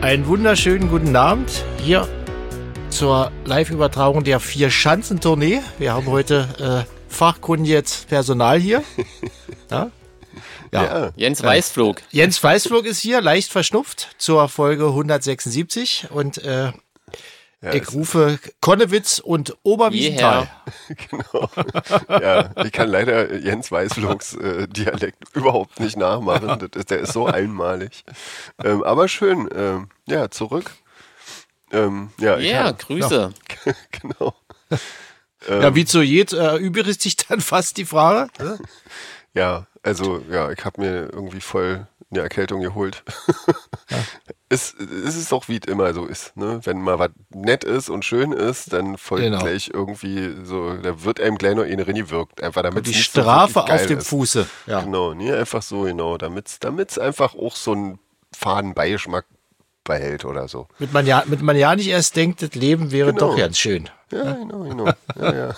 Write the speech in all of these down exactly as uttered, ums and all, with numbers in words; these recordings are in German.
Einen wunderschönen guten Abend hier zur Live-Übertragung der Vier-Schanzentournee. Wir haben heute äh, fachkundiges Personal hier. Ja? Ja. Ja. Jens Weißflog. Jens Weißflog ist hier, leicht verschnupft, zur Folge hundertsechsundsiebzig. Und äh, ja, ich rufe Konnewitz und Oberwiesenthal. Genau. Ja, ich kann leider Jens Weißflogs äh, Dialekt überhaupt nicht nachmachen. Das ist, der ist so einmalig. Ähm, aber schön. Ähm, ja, zurück. Ähm, ja, yeah, Grüße. Ja. Genau. Ähm, ja, wie zu jed äh, übrig sich dann fast die Frage. Ja, also ja, ich habe mir irgendwie voll eine Erkältung geholt. Ja. es, es ist doch wie es immer so ist, ne? Wenn mal was nett ist und schön ist, dann folgt genau. gleich irgendwie so, da wird einem gleich noch eine Rinne wirkt, einfach damit die Strafe so auf dem ist. Fuße. Ja. Genau, nee, einfach so, genau, damit es einfach auch so einen faden Beigeschmack behält oder so. Mit man ja, mit man ja nicht erst denkt, das Leben wäre genau. doch ganz schön. Ja, genau, genau. Ja, ja.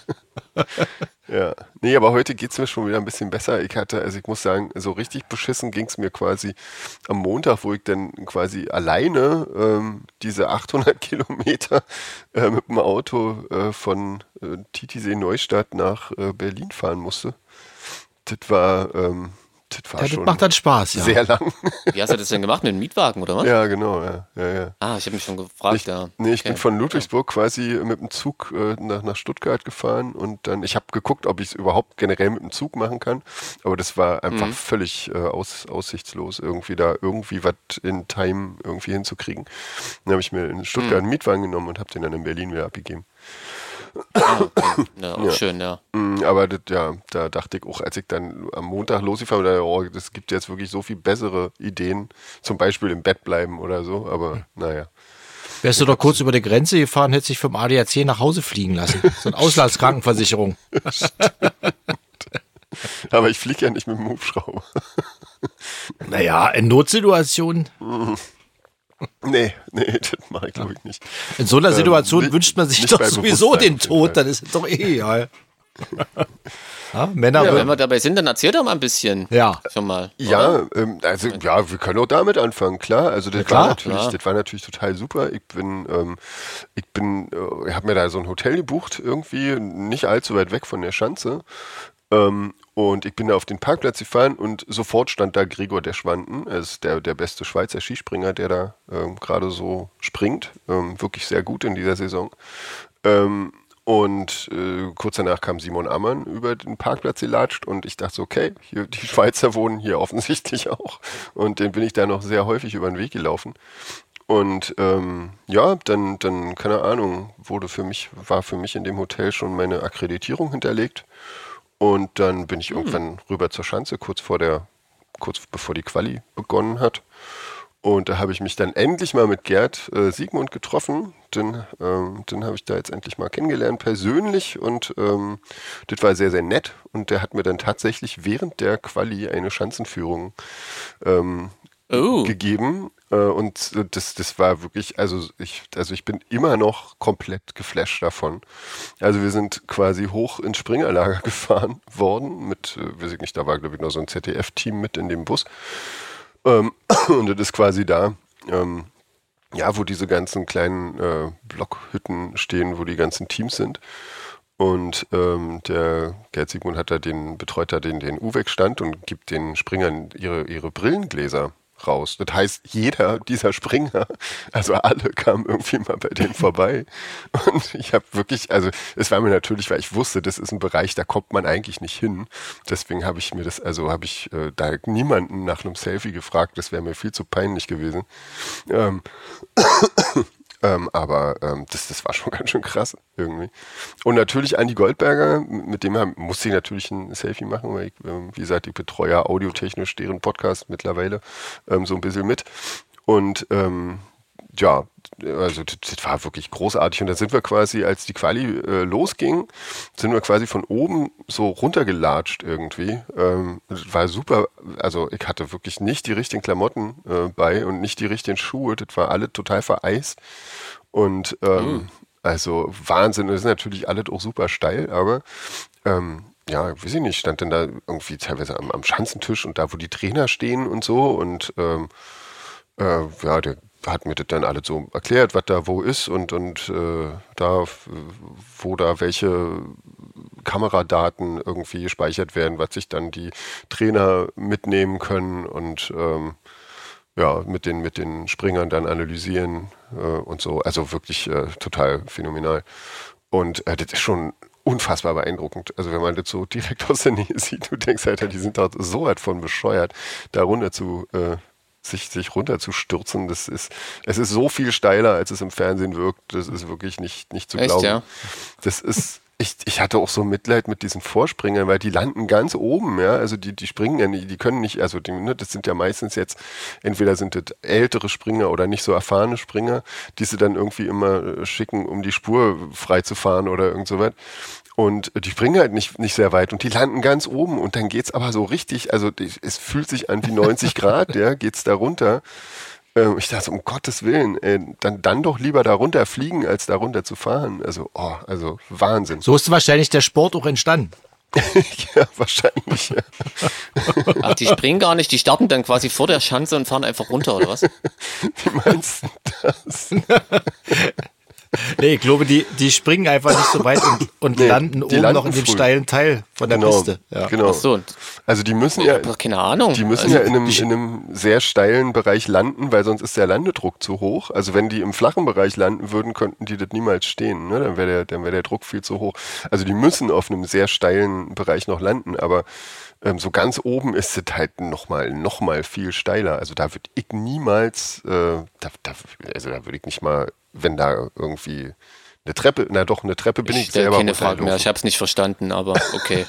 Ja, nee, aber heute geht es mir schon wieder ein bisschen besser. Ich hatte, also ich muss sagen, so richtig beschissen ging es mir quasi am Montag, wo ich dann quasi alleine ähm, diese achthundert Kilometer äh, mit dem Auto äh, von äh, Titisee-Neustadt nach äh, Berlin fahren musste. Das war, ähm, das war ja, schon das macht dann Spaß, ja. Sehr lang. Wie hast du das denn gemacht? Mit dem Mietwagen, oder was? Ja, genau, ja. ja, ja. Ah, ich habe mich schon gefragt, ich, ja. Nee, ich okay. bin von Ludwigsburg quasi mit dem Zug äh, nach, nach Stuttgart gefahren und dann, ich habe geguckt, ob ich es überhaupt generell mit dem Zug machen kann, aber das war einfach mhm. völlig äh, aus, aussichtslos, irgendwie da irgendwie was in Time irgendwie hinzukriegen. Dann habe ich mir in Stuttgart mhm. einen Mietwagen genommen und habe den dann in Berlin wieder abgegeben. Ah, okay. Ja, auch ja. schön, ja. Aber das, ja, da dachte ich auch, als ich dann am Montag losgefahren bin, oh, das gibt jetzt wirklich so viel bessere Ideen, zum Beispiel im Bett bleiben oder so, aber hm. naja. Wärst du doch kurz über die Grenze gefahren, hättest dich vom A D A C nach Hause fliegen lassen. So eine Auslandskrankenversicherung. Aber ich fliege ja nicht mit dem Hubschrauber. Naja, in Notsituationen. Nee, nee, das mache ich glaube ich nicht. In so einer Situation ähm, wünscht man sich doch sowieso den Tod, dann ist es doch eh egal. Ja, Männer. Ja, wenn wir dabei sind, dann erzähl doch mal ein bisschen. Ja. Schon mal. Ja, ähm, also ja, wir können auch damit anfangen, klar. Also das ja, klar, war natürlich, klar. das war natürlich total super. Ich bin, ähm, ich bin, äh, ich habe mir da so ein Hotel gebucht, irgendwie nicht allzu weit weg von der Schanze. Ähm, und ich bin da auf den Parkplatz gefahren und sofort stand da Gregor Deschwanden, er ist der, der beste Schweizer Skispringer, der da ähm, gerade so springt. Ähm, wirklich sehr gut in dieser Saison. Ähm, und äh, kurz danach kam Simon Ammann über den Parkplatz gelatscht und ich dachte so, okay, hier, die Schweizer wohnen hier offensichtlich auch. Und den bin ich da noch sehr häufig über den Weg gelaufen. Und ähm, ja, dann, dann, keine Ahnung, wurde für mich, war für mich in dem Hotel schon meine Akkreditierung hinterlegt. Und dann bin ich hm. irgendwann rüber zur Schanze, kurz vor der, kurz bevor die Quali begonnen hat. Und da habe ich mich dann endlich mal mit Gerd äh, Siegmund getroffen. Den, ähm, den habe ich da jetzt endlich mal kennengelernt, persönlich. Und ähm, das war sehr, sehr nett. Und der hat mir dann tatsächlich während der Quali eine Schanzenführung ähm, oh. gegeben. Äh, und das, das war wirklich, also ich, also ich bin immer noch komplett geflasht davon. Also wir sind quasi hoch ins Springerlager gefahren worden. Mit, äh, weiß ich nicht, da war glaube ich noch so ein Z D F-Team mit in dem Bus. Ähm, und das ist quasi da, ähm, ja, wo diese ganzen kleinen äh, Blockhütten stehen, wo die ganzen Teams sind. Und ähm, der Gerd Siegmund hat da den, betreut da den, den U W E C-Stand und gibt den Springern ihre, ihre Brillengläser raus. Das heißt, jeder dieser Springer, also alle kamen irgendwie mal bei denen vorbei. Und ich habe wirklich, also es war mir natürlich, weil ich wusste, das ist ein Bereich, da kommt man eigentlich nicht hin. Deswegen habe ich mir das, also habe ich äh, da niemanden nach einem Selfie gefragt. Das wäre mir viel zu peinlich gewesen. Ähm, Ähm, aber ähm, das, das war schon ganz schön krass irgendwie. Und natürlich Andi Goldberger, mit dem haben, musste ich natürlich ein Selfie machen, weil ich, ähm, wie gesagt, ich betreue ja audiotechnisch deren Podcast mittlerweile ähm, so ein bisschen mit. Und ähm, ja, also das, das war wirklich großartig. Und da sind wir quasi, als die Quali äh, losging, sind wir quasi von oben so runtergelatscht irgendwie. Ähm, das war super, also ich hatte wirklich nicht die richtigen Klamotten äh, bei und nicht die richtigen Schuhe. Das war alles total vereist. Und ähm, mhm. also Wahnsinn, das ist natürlich alles auch super steil, aber ähm, ja, weiß ich nicht, stand dann da irgendwie teilweise am, am Schanzentisch und da, wo die Trainer stehen und so und ähm, äh, ja, der hat mir das dann alles so erklärt, was da wo ist und, und äh, da, wo da welche Kameradaten irgendwie gespeichert werden, was sich dann die Trainer mitnehmen können und ähm, ja, mit den, mit den Springern dann analysieren äh, und so. Also wirklich äh, total phänomenal. Und äh, das ist schon unfassbar beeindruckend. Also wenn man das so direkt aus der Nähe sieht, du denkst, Alter, die sind da so weit von bescheuert, da runter zu, äh, sich, sich runterzustürzen. Das ist, es ist so viel steiler, als es im Fernsehen wirkt. Das ist wirklich nicht, nicht zu Echt, glauben. ja? Das ist, ich, ich hatte auch so Mitleid mit diesen Vorspringern, weil die landen ganz oben, ja. Also die, die springen ja nicht, die können nicht, also die, ne, das sind ja meistens jetzt, entweder sind das ältere Springer oder nicht so erfahrene Springer, die sie dann irgendwie immer schicken, um die Spur frei zu fahren oder irgend so was. Und die springen halt nicht, nicht sehr weit und die landen ganz oben und dann geht's aber so richtig, also die, es fühlt sich an wie neunzig Grad, ja, geht's da runter. Ähm, ich dachte, um Gottes Willen, ey, dann, dann doch lieber da runter fliegen, als da runter zu fahren. Also, oh, also Wahnsinn. So ist wahrscheinlich der Sport auch entstanden. Ja, wahrscheinlich, ja. Ach, die springen gar nicht, die starten dann quasi vor der Schanze und fahren einfach runter, oder was? Wie meinst du das? Nee, ich glaube, die, die springen einfach nicht so weit und, und Nee, landen die oben landen noch in dem früh. steilen Teil von der Genau, Piste. Ja. genau. Ach so, und Also die müssen ich ja, hab doch keine Ahnung. die müssen Also, ja in einem, in einem sehr steilen Bereich landen, weil sonst ist der Landedruck zu hoch. Also wenn die im flachen Bereich landen würden, könnten die das niemals stehen. Ne? Dann wäre der, dann wäre der Druck viel zu hoch. Also die müssen auf einem sehr steilen Bereich noch landen, aber ähm, so ganz oben ist es halt nochmal noch mal viel steiler. Also da würde ich niemals, äh, da, da, also da würde ich nicht mal, wenn da irgendwie eine Treppe, na doch, eine Treppe bin Ich ich, stelle selber keine Frage mehr, runtergelaufen. ich habe es nicht verstanden, aber okay.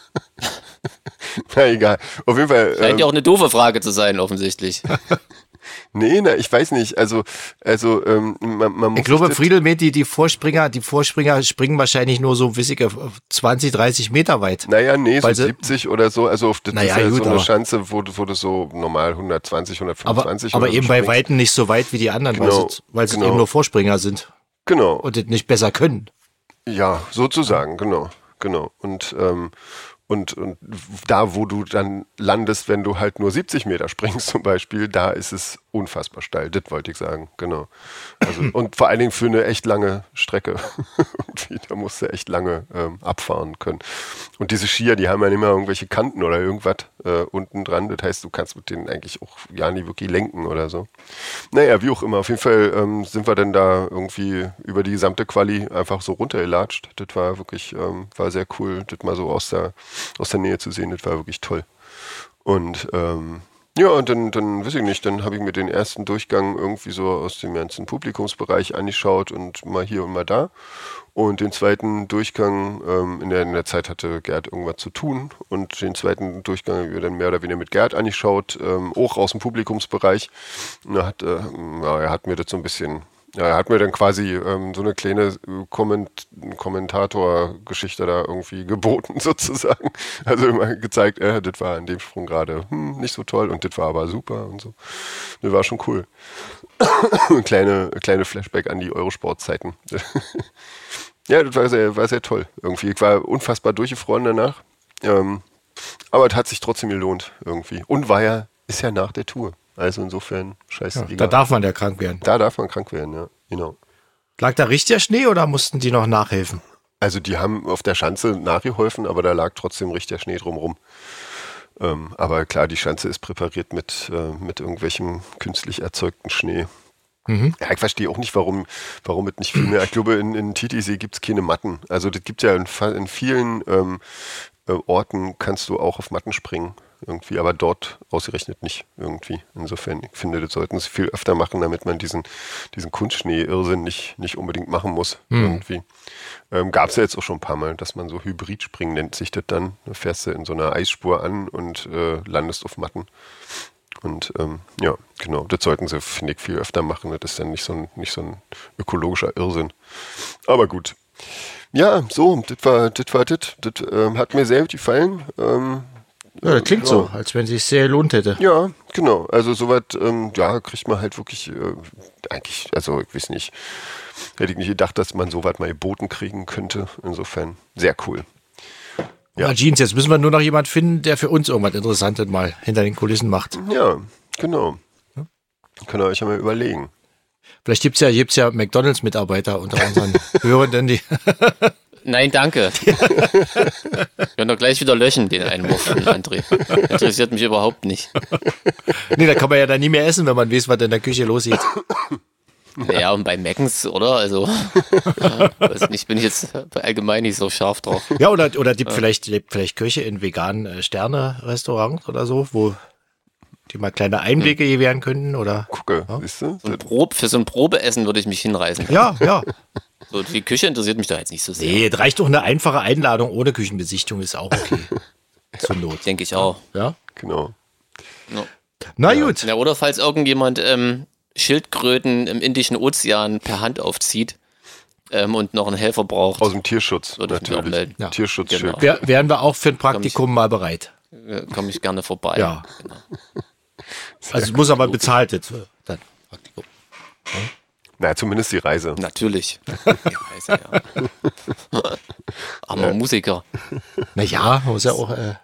Na egal. Auf jeden Fall. Scheint ähm, ja auch eine doofe Frage zu sein, offensichtlich. Nee, na, ich weiß nicht. Also, also ähm, man, man muss Ich glaube, sich das- Friedel meint, die, die Vorspringer, die Vorspringer springen wahrscheinlich nur so wissige zwanzig, dreißig Meter weit. Naja, nee, so Weil sie- siebzig oder so. Also auf das Naja, ist ja gut, so eine aber- Schanze, wo, wo du so normal hundertzwanzig, Aber, hundertfünfundzwanzig aber oder so eben bei springst. Weitem nicht so weit wie die anderen, weil Genau, sie, weil sie genau. eben nur Vorspringer sind Genau. und das nicht besser können. Ja, sozusagen, genau, genau. Und, ähm, und, und da, wo du dann landest, wenn du halt nur siebzig Meter springst zum Beispiel, da ist es unfassbar steil, das wollte ich sagen, genau. Also, und vor allen Dingen für eine echt lange Strecke. Irgendwie, da musst du echt lange ähm, abfahren können. Und diese Skier, die haben ja nicht mehr irgendwelche Kanten oder irgendwas äh, unten dran. Das heißt, du kannst mit denen eigentlich auch ja nie wirklich lenken oder so. Naja, wie auch immer. Auf jeden Fall ähm, sind wir dann da irgendwie über die gesamte Quali einfach so runtergelatscht. Das war wirklich, ähm, war sehr cool, das mal so aus der, aus der Nähe zu sehen. Das war wirklich toll. Und ähm, ja, und dann, dann weiß ich nicht, dann habe ich mir den ersten Durchgang irgendwie so aus dem ganzen Publikumsbereich angeschaut und mal hier und mal da. Und den zweiten Durchgang, ähm, in, der, in der Zeit hatte Gerd irgendwas zu tun. Und den zweiten Durchgang habe ich mir dann mehr oder weniger mit Gerd angeschaut, ähm, auch aus dem Publikumsbereich. Und er hat, äh, ja, er hat mir das so ein bisschen, ja, er hat mir dann quasi ähm, so eine kleine Komment Kommentator-Geschichte da irgendwie geboten sozusagen. Also immer gezeigt, äh, das war an dem Sprung gerade hm, nicht so toll und das war aber super und so. Das war schon cool. kleine, kleine Flashback an die Eurosport-Zeiten. Ja, das war sehr, war sehr toll irgendwie. Ich war unfassbar durchgefroren danach. Ähm, aber es hat sich trotzdem gelohnt irgendwie. Und war ja, ist ja nach der Tour. Also insofern, scheiße. Ja, egal. da darf man ja krank werden. Da darf man krank werden, ja, genau. Lag da richtiger Schnee oder mussten die noch nachhelfen? Also die haben auf der Schanze nachgeholfen, aber da lag trotzdem richtiger Schnee drumrum. Ähm, aber klar, die Schanze ist präpariert mit, äh, mit irgendwelchem künstlich erzeugten Schnee. Mhm. Ja, ich verstehe auch nicht, warum, warum es nicht viel mehr. Ich glaube, in, in Titisee gibt es keine Matten. Also das gibt ja in, fa- in vielen ähm, äh, Orten kannst du auch auf Matten springen. Irgendwie, aber dort ausgerechnet nicht irgendwie. Insofern, ich finde, das sollten sie viel öfter machen, damit man diesen, diesen Kunstschnee-Irrsinn nicht, nicht unbedingt machen muss. Mhm. Irgendwie. Ähm, Gab es ja jetzt auch schon ein paar Mal, dass man so Hybrid-Springen nennt sich das dann. Da fährst du in so einer Eisspur an und äh, landest auf Matten. Und ähm, ja, genau, das sollten sie, finde ich, viel öfter machen. Das ist dann nicht so ein, nicht so ein ökologischer Irrsinn. Aber gut. Ja, so, das war das. War das. Das ähm, hat mir sehr gut gefallen. Ähm, Ja, das klingt ja. so, als wenn es sich sehr gelohnt hätte. Ja, genau. Also soweit, ähm, ja, kriegt man halt wirklich, äh, eigentlich, also ich weiß nicht, hätte ich nicht gedacht, dass man soweit mal geboten kriegen könnte. Insofern sehr cool. Ja. Ja, Jeans, jetzt müssen wir nur noch jemand finden, der für uns irgendwas Interessantes mal hinter den Kulissen macht. Ja, genau. Könnt ihr euch ja mal überlegen. Vielleicht gibt's ja, gibt's ja McDonalds-Mitarbeiter unter unseren Hörenden, die. Nein, danke. Können doch gleich wieder löschen, den Einwurf von André. Interessiert mich überhaupt nicht. Nee, da kann man ja dann nie mehr essen, wenn man weiß, was in der Küche losgeht. Ja, und bei Meckens, oder? Also, ja, weiß nicht, bin ich jetzt allgemein nicht so scharf drauf. Ja, oder, oder die, ja. vielleicht, die, vielleicht Köche in veganen äh, Sterne-Restaurants oder so, wo die mal kleine Einblicke hm. gewähren könnten, oder? Gucke, ja. siehst du? So ein Prob, für so ein Probeessen würde ich mich hinreißen. Ja, ja. So, die Küche interessiert mich da jetzt nicht so sehr. Nee, es reicht doch eine einfache Einladung ohne Küchenbesichtigung, ist auch okay. Zur Not. Denke ich auch. Ja? Genau. No. Na ja. gut. Ja, oder falls irgendjemand ähm, Schildkröten im Indischen Ozean per Hand aufzieht ähm, und noch einen Helfer braucht. Aus dem Tierschutz, würde ich mich auch melden. Ja. Tierschutzschild. Genau. Wär, wären wir auch für ein Praktikum ich, mal bereit. Komme ich gerne vorbei. Ja. Genau. Also es muss aber bezahlt jetzt für dann Praktikum. Ja? Na, zumindest die Reise. Natürlich. Die Reise, ja. Armer ja. Musiker. Naja, man muss ja auch... Äh,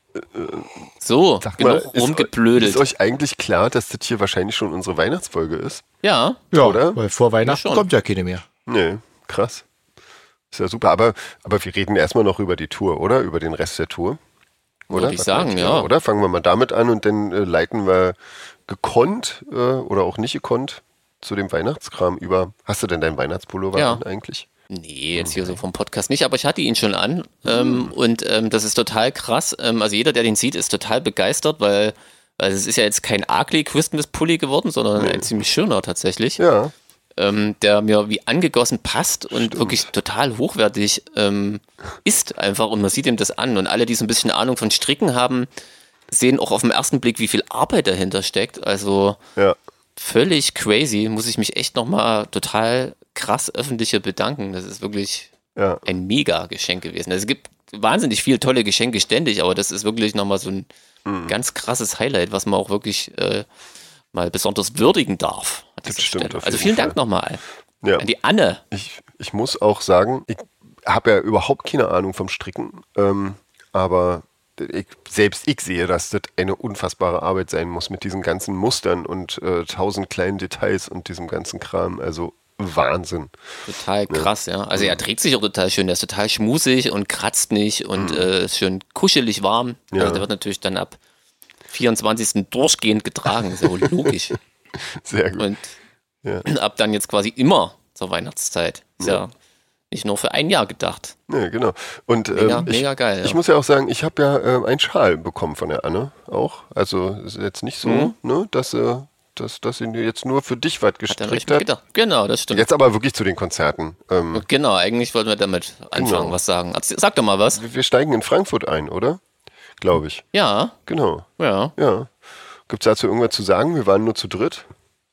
so, Sag genug mal, rumgeblödelt. Ist, ist euch eigentlich klar, dass das hier wahrscheinlich schon unsere Weihnachtsfolge ist? Ja. Ja, oder? Weil vor Weihnachten ja kommt ja keine mehr. Nee, krass. Ist ja super. Aber, aber wir reden erstmal noch über die Tour, oder? Über den Rest der Tour. Oder? Würde ich sagen, ja. Oder? Fangen wir mal damit an und dann äh, leiten wir gekonnt äh, oder auch nicht gekonnt zu dem Weihnachtskram über. Hast du denn deinen Weihnachtspullover ja. an eigentlich? Nee, jetzt hier so vom Podcast nicht, aber ich hatte ihn schon an ähm, und ähm, das ist total krass. Ähm, also jeder, der den sieht, ist total begeistert, weil also es ist ja jetzt kein ugly Christmas-Pulli geworden, sondern nee. ein ziemlich schöner tatsächlich, ja. ähm, der mir wie angegossen passt und Stimmt. wirklich total hochwertig ähm, ist einfach und man sieht ihm das an und alle, die so ein bisschen Ahnung von Stricken haben, sehen auch auf den ersten Blick, wie viel Arbeit dahinter steckt. Also ja. völlig crazy, muss ich mich echt nochmal total krass öffentliche bedanken. Das ist wirklich ja. ein Mega-Geschenk gewesen. Also es gibt wahnsinnig viele tolle Geschenke ständig, aber das ist wirklich nochmal so ein mhm. ganz krasses Highlight, was man auch wirklich äh, mal besonders würdigen darf. Das stimmt. Also vielen Dank nochmal ja. an die Anne. Ich, ich muss auch sagen, ich habe ja überhaupt keine Ahnung vom Stricken, ähm, aber ich, selbst ich sehe, dass das eine unfassbare Arbeit sein muss mit diesen ganzen Mustern und äh, tausend kleinen Details und diesem ganzen Kram. Also Wahnsinn. Total krass, ja. ja. Also er trägt sich auch total schön, der ist total schmusig und kratzt nicht und mhm. äh, ist schön kuschelig warm. Ja. Also der wird natürlich dann ab vierundzwanzigsten durchgehend getragen, ist ja wohl logisch. Sehr gut. Und ja. ab dann jetzt quasi immer zur Weihnachtszeit. Ist ja, ja nicht nur für ein Jahr gedacht. Ja, genau. Und mega, ähm, ich, mega geil. Ja. Ich muss ja auch sagen, ich habe ja äh, einen Schal bekommen von der Anne auch. Also ist jetzt nicht so, mhm. ne, dass äh, Dass, dass sie jetzt nur für dich was gestrickt hat. Gedacht. Genau, das stimmt. Jetzt aber wirklich zu den Konzerten. Ähm, genau, eigentlich wollten wir damit anfangen, genau. was sagen. Sag doch mal was. Wir, wir steigen in Frankfurt ein, oder? Glaube ich. Ja. Genau. Ja. ja. Gibt es dazu irgendwas zu sagen? Wir waren nur zu dritt.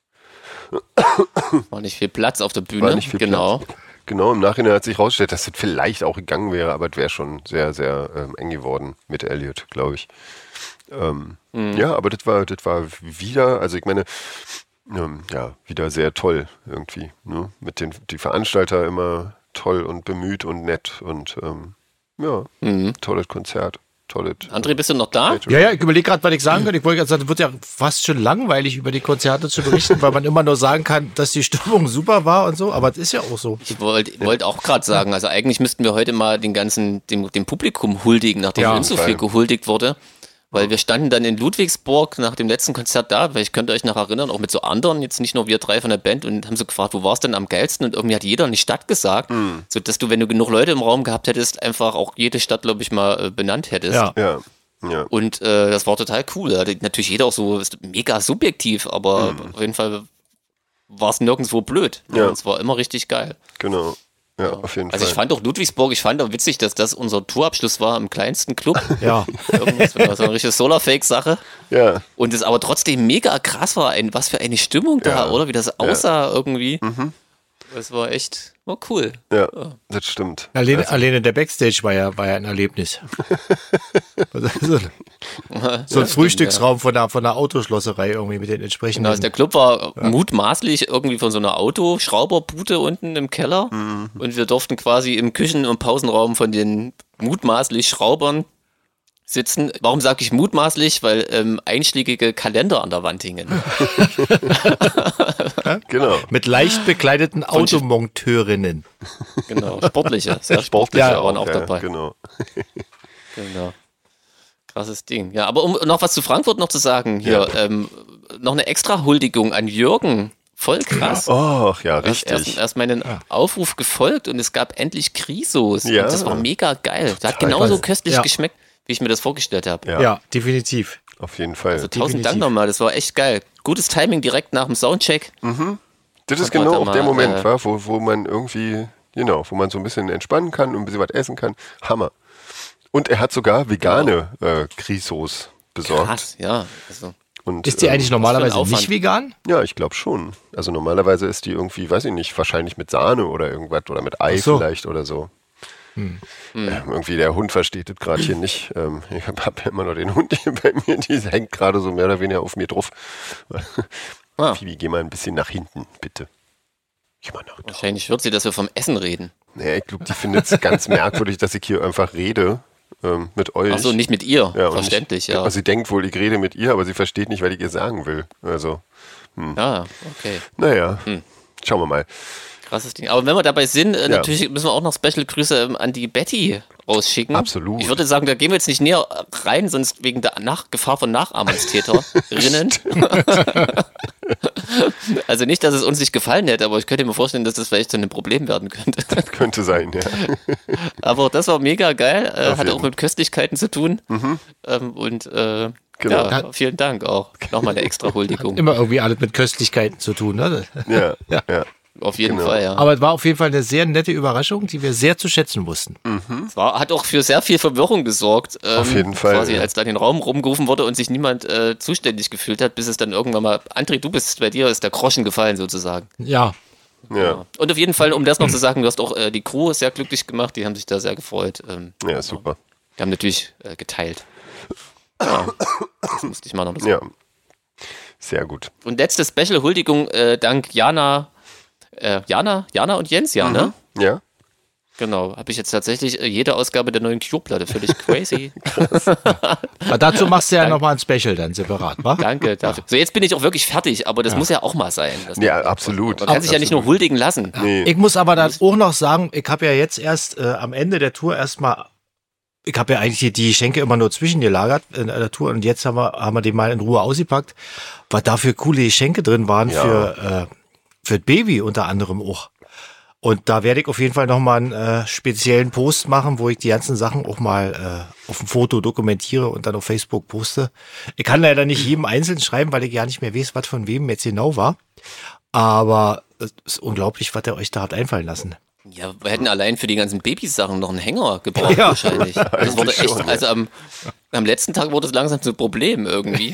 War nicht viel Platz auf der Bühne. War nicht viel genau. Platz. Genau, im Nachhinein hat sich herausgestellt, dass das vielleicht auch gegangen wäre, aber es wäre schon sehr, sehr ähm, eng geworden mit Elliot, glaube ich. Ähm, mhm. Ja, aber das war, das war wieder, also ich meine, ähm, ja, wieder sehr toll irgendwie. Ne? Mit den die Veranstalter immer toll und bemüht und nett und ähm, ja, mhm. tolles Konzert. Tolles, André, bist du noch da? Ja, ja, ich überlege gerade, was ich sagen könnte. Ich wollte gerade sagen, es wird ja fast schon langweilig, über die Konzerte zu berichten, weil man immer nur sagen kann, dass die Stimmung super war und so, aber es ist ja auch so. Ich wollte wollt auch gerade sagen, also eigentlich müssten wir heute mal den ganzen, dem, dem Publikum huldigen, nachdem ja, uns so viel gehuldigt wurde. Weil wir standen dann in Ludwigsburg nach dem letzten Konzert da, weil ich könnte euch noch erinnern, auch mit so anderen, jetzt nicht nur wir drei von der Band, und haben so gefragt, wo war es denn am geilsten? Und irgendwie hat jeder eine Stadt gesagt, mhm. so dass du, wenn du genug Leute im Raum gehabt hättest, einfach auch jede Stadt, glaube ich, mal äh, benannt hättest. Ja, ja. ja. Und äh, das war total cool. Da hatte natürlich jeder auch so, ist mega subjektiv, aber mhm. auf jeden Fall war es nirgendwo blöd. Ja. Es war immer richtig geil. Genau. Ja, auf jeden also Fall. ich fand auch Ludwigsburg, ich fand auch witzig, dass das unser Tourabschluss war im kleinsten Club. Ja. Irgendwas, so eine richtige Solarfake-Sache. Ja. Und es aber trotzdem mega krass war, ein, was für eine Stimmung da, ja. oder? Wie das aussah ja. irgendwie. Mhm. Das war echt, war cool. Ja, ja. Das stimmt. Alleine, also. alleine der Backstage war ja, war ja ein Erlebnis. so ein ja, Frühstücksraum ja. von der, von der Autoschlosserei irgendwie mit den entsprechenden. Genau, also der Club war ja. mutmaßlich irgendwie von so einer Autoschrauberbude unten im Keller. Mhm. Und wir durften quasi im Küchen- und Pausenraum von den mutmaßlich Schraubern sitzen. Warum sage ich mutmaßlich? Weil ähm, einschlägige Kalender an der Wand hingen. Genau. Mit leicht bekleideten Automonteurinnen. Genau, sportliche, sehr sportliche Ja, waren auch ja, dabei. Genau. Genau. Krasses Ding. Ja, aber um noch was zu Frankfurt noch zu sagen, hier, Ja. ähm, noch eine extra Huldigung an Jürgen. Voll krass. Ach ja, Er ist erst, richtig. erst meinen Aufruf gefolgt und es gab endlich Grisos. Ja. Und das war mega geil. Das hat Total. genauso köstlich Ja. geschmeckt, wie ich mir das vorgestellt habe. Ja, Ja, definitiv. auf jeden Fall. Also tausend definitiv. Dank nochmal, das war echt geil. Gutes Timing direkt nach dem Soundcheck. Das ist Kann man genau da auch der mal, Moment, äh, wa, wo, wo man irgendwie, genau, wo man so ein bisschen entspannen kann und ein bisschen was essen kann. Hammer. Und er hat sogar vegane äh, Grisos besorgt. Krass, ja. Also, Und, Ist die ähm, eigentlich normalerweise Aufwand. nicht vegan? Ja, ich glaube schon. Also normalerweise ist die irgendwie, weiß ich nicht, wahrscheinlich mit Sahne oder irgendwas oder mit Ei Ach so. vielleicht oder so. Ähm, irgendwie der Hund versteht das gerade hier nicht. Ähm, ich habe hab ja immer noch den Hund hier bei mir, die hängt gerade so mehr oder weniger auf mir drauf. Ah. Phoebe, geh mal ein bisschen nach hinten, bitte. Geh mal nach hinten. wahrscheinlich wird sie, dass wir vom Essen reden. Naja, ich glaube, die findet es ganz merkwürdig, dass ich hier einfach rede ähm, mit euch. Achso, nicht mit ihr. Ja, und Verständlich, nicht, ja. Also sie denkt wohl, ich rede mit ihr, aber sie versteht nicht, was ich ihr sagen will. Also, Ja, okay. naja, Hm. schauen wir mal. Krasses Ding. Aber wenn wir dabei sind, äh, Ja. natürlich müssen wir auch noch Special-Grüße ähm, an die Betty rausschicken. Absolut. Ich würde sagen, da gehen wir jetzt nicht näher rein, sonst wegen der Nach Gefahr von Nachahmungstäterinnen. Also nicht, dass es uns nicht gefallen hätte, aber ich könnte mir vorstellen, dass das vielleicht so ein Problem werden könnte. Könnte sein, ja. Aber das war mega geil, äh, Auf hat jeden. auch mit Köstlichkeiten zu tun. Ähm, und äh, Genau. ja, vielen Dank auch. Nochmal eine extra Huldigung. Immer irgendwie alles mit Köstlichkeiten zu tun. Ne? Ja, Ja. ja. Auf jeden Genau. Fall, ja. Aber es war auf jeden Fall eine sehr nette Überraschung, die wir sehr zu schätzen wussten. Es war, hat auch für sehr viel Verwirrung gesorgt. Ähm, Auf jeden Fall, Quasi, ja. als da in den Raum rumgerufen wurde und sich niemand äh, zuständig gefühlt hat, bis es dann irgendwann mal, André, du bist, bei dir ist der Groschen gefallen sozusagen. Ja, Ja, Und auf jeden Fall, um das noch zu sagen, du hast auch äh, die Crew sehr glücklich gemacht, die haben sich da sehr gefreut. Ähm, ja, super. die haben natürlich äh, geteilt. Ja, das musste ich mal noch sagen. Ja, sehr gut. Und letzte Special-Huldigung äh, dank Jana, äh, Jana, Jana und Jens, ja, ne? Ja, Genau, habe ich jetzt tatsächlich äh, jede Ausgabe der neuen Cure-Platte, völlig crazy. aber dazu machst du ja nochmal ein Special dann separat, wa? Danke dafür. So, jetzt bin ich auch wirklich fertig, aber das muss ja auch mal sein. Das ja, absolut. Man kann sich ja nicht nur huldigen lassen. Nee, Ich muss aber dann auch noch sagen, ich habe ja jetzt erst äh, am Ende der Tour erstmal, ich habe ja eigentlich die, die Schenke immer nur zwischengelagert in der Tour und jetzt haben wir, haben wir die mal in Ruhe ausgepackt, weil dafür coole Geschenke drin waren Ja. für, äh, für das Baby unter anderem auch. Und da werde ich auf jeden Fall nochmal einen äh, speziellen Post machen, wo ich die ganzen Sachen auch mal äh, auf dem Foto dokumentiere und dann auf Facebook poste. Ich kann leider nicht jedem einzeln schreiben, weil ich ja nicht mehr weiß, was von wem jetzt genau war. Aber es ist unglaublich, was ihr euch da habt einfallen lassen. Ja, wir hätten allein für die ganzen Babysachen noch einen Hänger gebraucht Ja. wahrscheinlich. Das wurde Eigentlich echt, schon, ja. also am, am letzten Tag wurde es langsam zu Problem irgendwie.